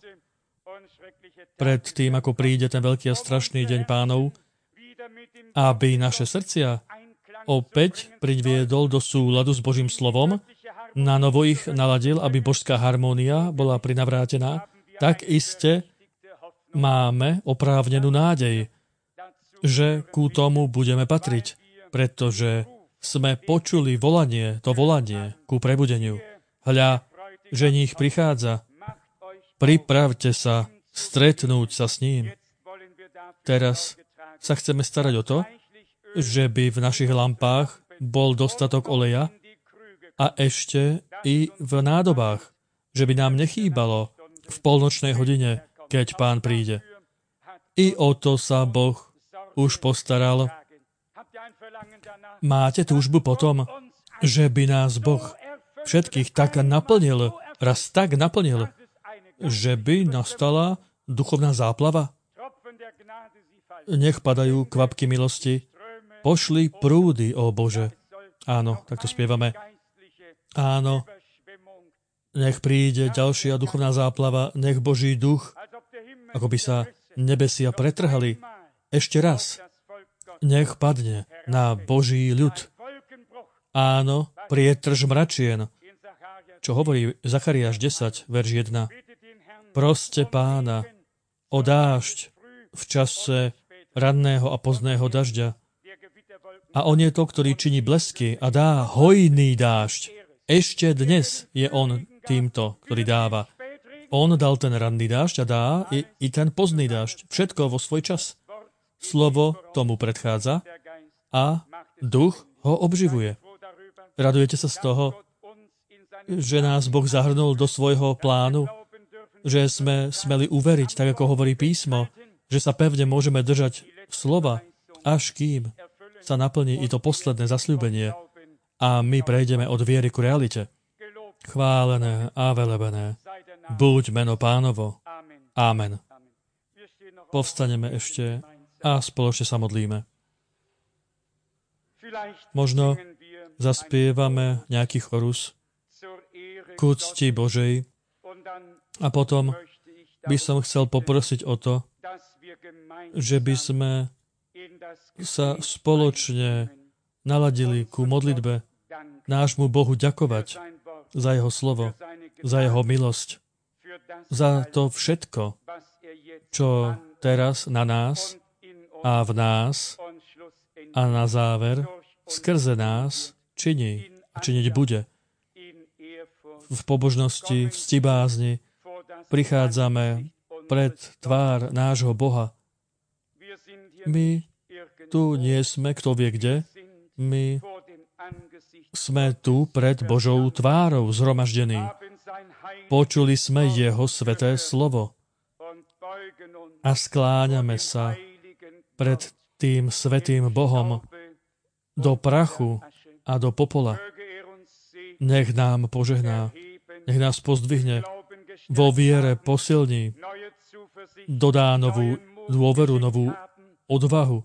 pred tým, ako príde ten veľký a strašný deň Pánov, aby naše srdcia opäť priviedol do súladu s Božím slovom, na novo ich naladil, aby božská harmónia bola prinavrátená, tak iste máme oprávnenú nádej, že ku tomu budeme patriť, pretože sme počuli volanie, to volanie ku prebudeniu. Hľa, ženích prichádza, pripravte sa stretnúť sa s ním. Teraz sa chceme starať o to, že by v našich lampách bol dostatok oleja a ešte i v nádobách, že by nám nechýbalo v polnočnej hodine, keď Pán príde. I o to sa Boh už postaral. Máte túžbu potom, že by nás Boh všetkých tak naplnil, raz tak naplnil, že by nastala duchovná záplava? Nech padajú kvapky milosti. Pošli prúdy, ó Bože. Áno, tak to spievame. Áno, nech príde ďalšia duchovná záplava, nech Boží duch, ako by sa nebesia pretrhali, ešte raz, nech padne na Boží ľud. Áno, prietrž mračien, čo hovorí Zachariáš desať, verš jeden. Proste Pána o dážď v čase ranného a pozdného dažďa. A on je to, ktorý činí blesky a dá hojný dážď. Ešte dnes je on týmto, ktorý dáva. On dal ten ranný dážď a dá i, i ten pozdný dážď. Všetko vo svoj čas. Slovo tomu predchádza a duch ho obživuje. Radujete sa z toho, že nás Boh zahrnul do svojho plánu, že sme smeli uveriť, tak ako hovorí písmo, že sa pevne môžeme držať slova, až kým sa naplní i to posledné zasľúbenie a my prejdeme od viery ku realite. Chválené a velebené buď meno Pánovo. Amen. Povstaneme ešte a spoločne sa modlíme. Možno zaspievame nejaký chorus k úcti Božej a potom by som chcel poprosiť o to, že by sme sa spoločne naladili ku modlitbe nášmu Bohu ďakovať za Jeho slovo, za Jeho milosť, za to všetko, čo teraz na nás a v nás a na záver skrze nás činí a činiť bude. V pobožnosti, v ctibázni prichádzame pred tvár nášho Boha. My tu nie sme, kto vie kde, my sme tu pred Božou tvárou zhromaždení. Počuli sme Jeho sveté slovo a skláňame sa pred tým svätým Bohom do prachu a do popola. Nech nám požehná, nech nás pozdvihne, vo viere posilní, dodá novú dôveru, novú odvahu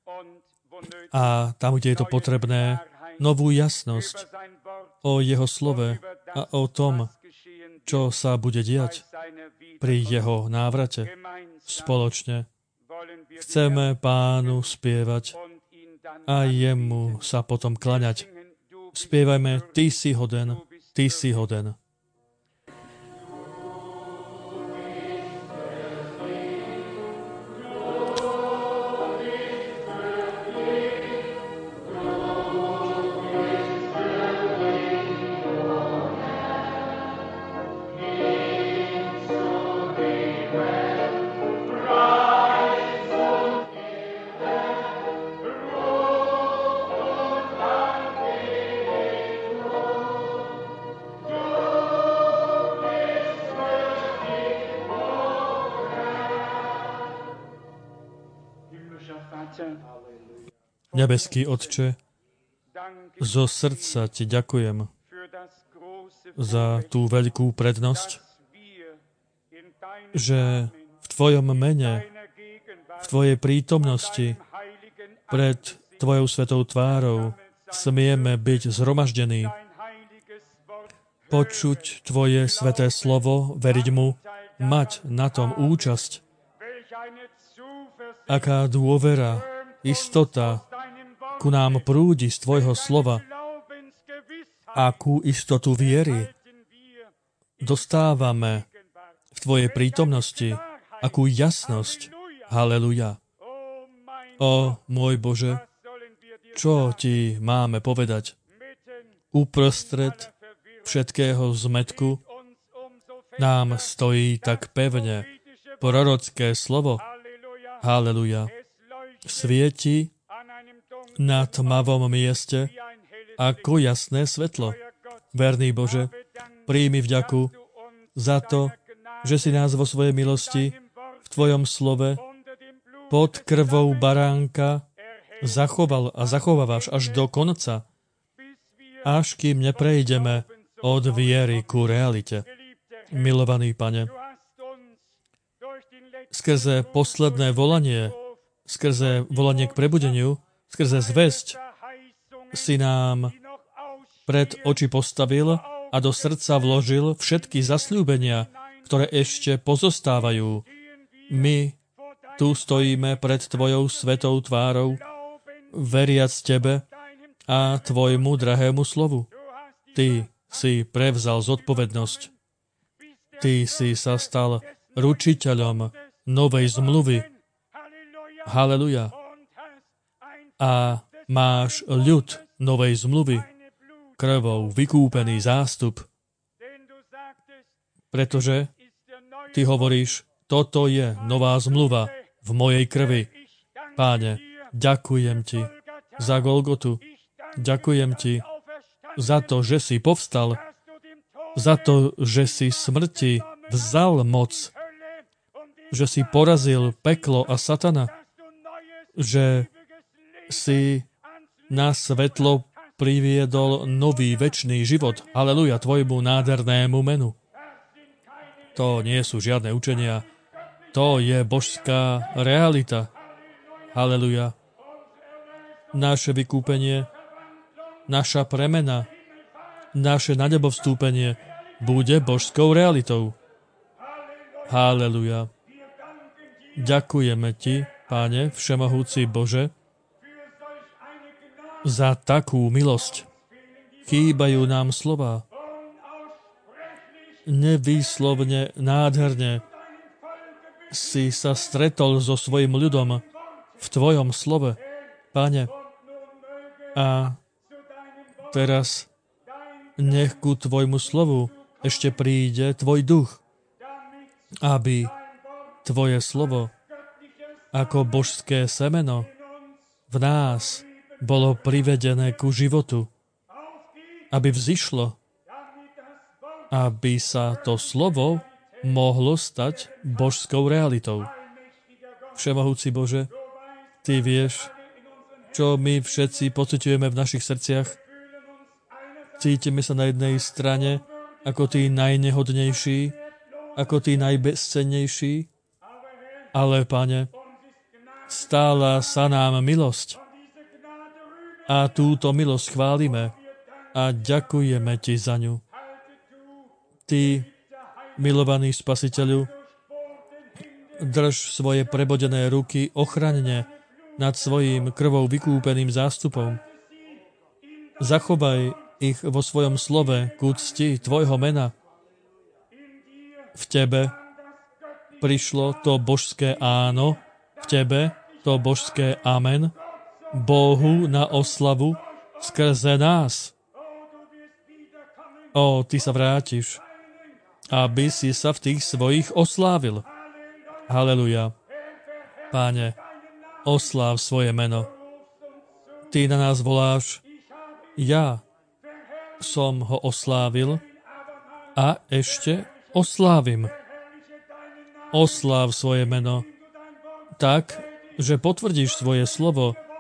a tam, kde je to potrebné, novú jasnosť o Jeho slove a o tom, čo sa bude diať pri Jeho návrate. Spoločne chceme Pánu spievať a Jemu sa potom klaňať. Spievajme, Ty si hoden, Ty si hoden. Nebeský Otče, zo srdca Ti ďakujem za tú veľkú prednosť, že v Tvojom mene, v Tvojej prítomnosti, pred Tvojou svetou tvárou smieme byť zhromaždení, počuť Tvoje sveté slovo, veriť mu, mať na tom účasť. Aká dôvera, istota ku nám prúdi z Tvojho slova. Akú istotu viery dostávame v Tvojej prítomnosti. Akú jasnosť. Haleluja. O môj Bože, čo Ti máme povedať? Uprostred všetkého zmetku nám stojí tak pevne prorocké slovo. Haleluja. Svieti na tmavom mieste ako jasné svetlo. Verný Bože, príjmi vďaku za to, že si nás vo svojej milosti v Tvojom slove pod krvou baránka zachoval a zachovávaš až do konca, až kým neprejdeme od viery ku realite. Milovaný Pane, skrze posledné volanie, skrze volanie k prebudeniu, skrze zvesť si nám pred oči postavil a do srdca vložil všetky zasľúbenia, ktoré ešte pozostávajú. My tu stojíme pred Tvojou svetou tvárou, veriac Tebe a Tvojmu drahému slovu. Ty si prevzal zodpovednosť. Ty si sa stal ručiteľom novej zmluvy. Haleluja. A máš ľud novej zmluvy, krvou vykúpený zástup. Pretože Ty hovoríš, toto je nová zmluva v mojej krvi. Páne, ďakujem Ti za Golgotu. Ďakujem Ti za to, že si povstal, za to, že si smrti vzal moc, že si porazil peklo a satana, že si na svetlo priviedol nový večný život. Haleluja, Tvojmu nádhernému menu. To nie sú žiadne učenia. To je božská realita. Haleluja. Naše vykúpenie, naša premena, naše nadebo vstúpenie bude božskou realitou. Haleluja. Ďakujeme Ti, Páne, všemohúci Bože, za takú milosť. Chýbajú nám slova. Nevýslovne, nádherne si sa stretol so svojim ľudom v Tvojom slove, Pane. A teraz nech ku Tvojmu slovu ešte príde Tvoj duch, aby Tvoje slovo ako božské semeno v nás bolo privedené ku životu, aby vzišlo, aby sa to slovo mohlo stať božskou realitou. Všemohúci Bože, Ty vieš, čo my všetci pociťujeme v našich srdciach. Cítime sa na jednej strane ako tí najnehodnejší, ako tí najbezcennejší, ale, Pane, stála sa nám milosť. A túto milosť chválime a ďakujeme Ti za ňu. Ty, milovaný Spasiteľu, drž svoje prebodené ruky ochranne nad svojím krvou vykúpeným zástupom. Zachovaj ich vo svojom slove k úcti Tvojho mena. V Tebe prišlo to božské áno, v Tebe to božské amen, Bohu na oslavu skrze nás. Ó, Ty sa vrátiš, aby si sa v tých svojich oslávil. Haleluja. Páne, osláv svoje meno. Ty na nás voláš, ja som ho oslávil a ešte oslávim. Osláv svoje meno tak, že potvrdíš svoje slovo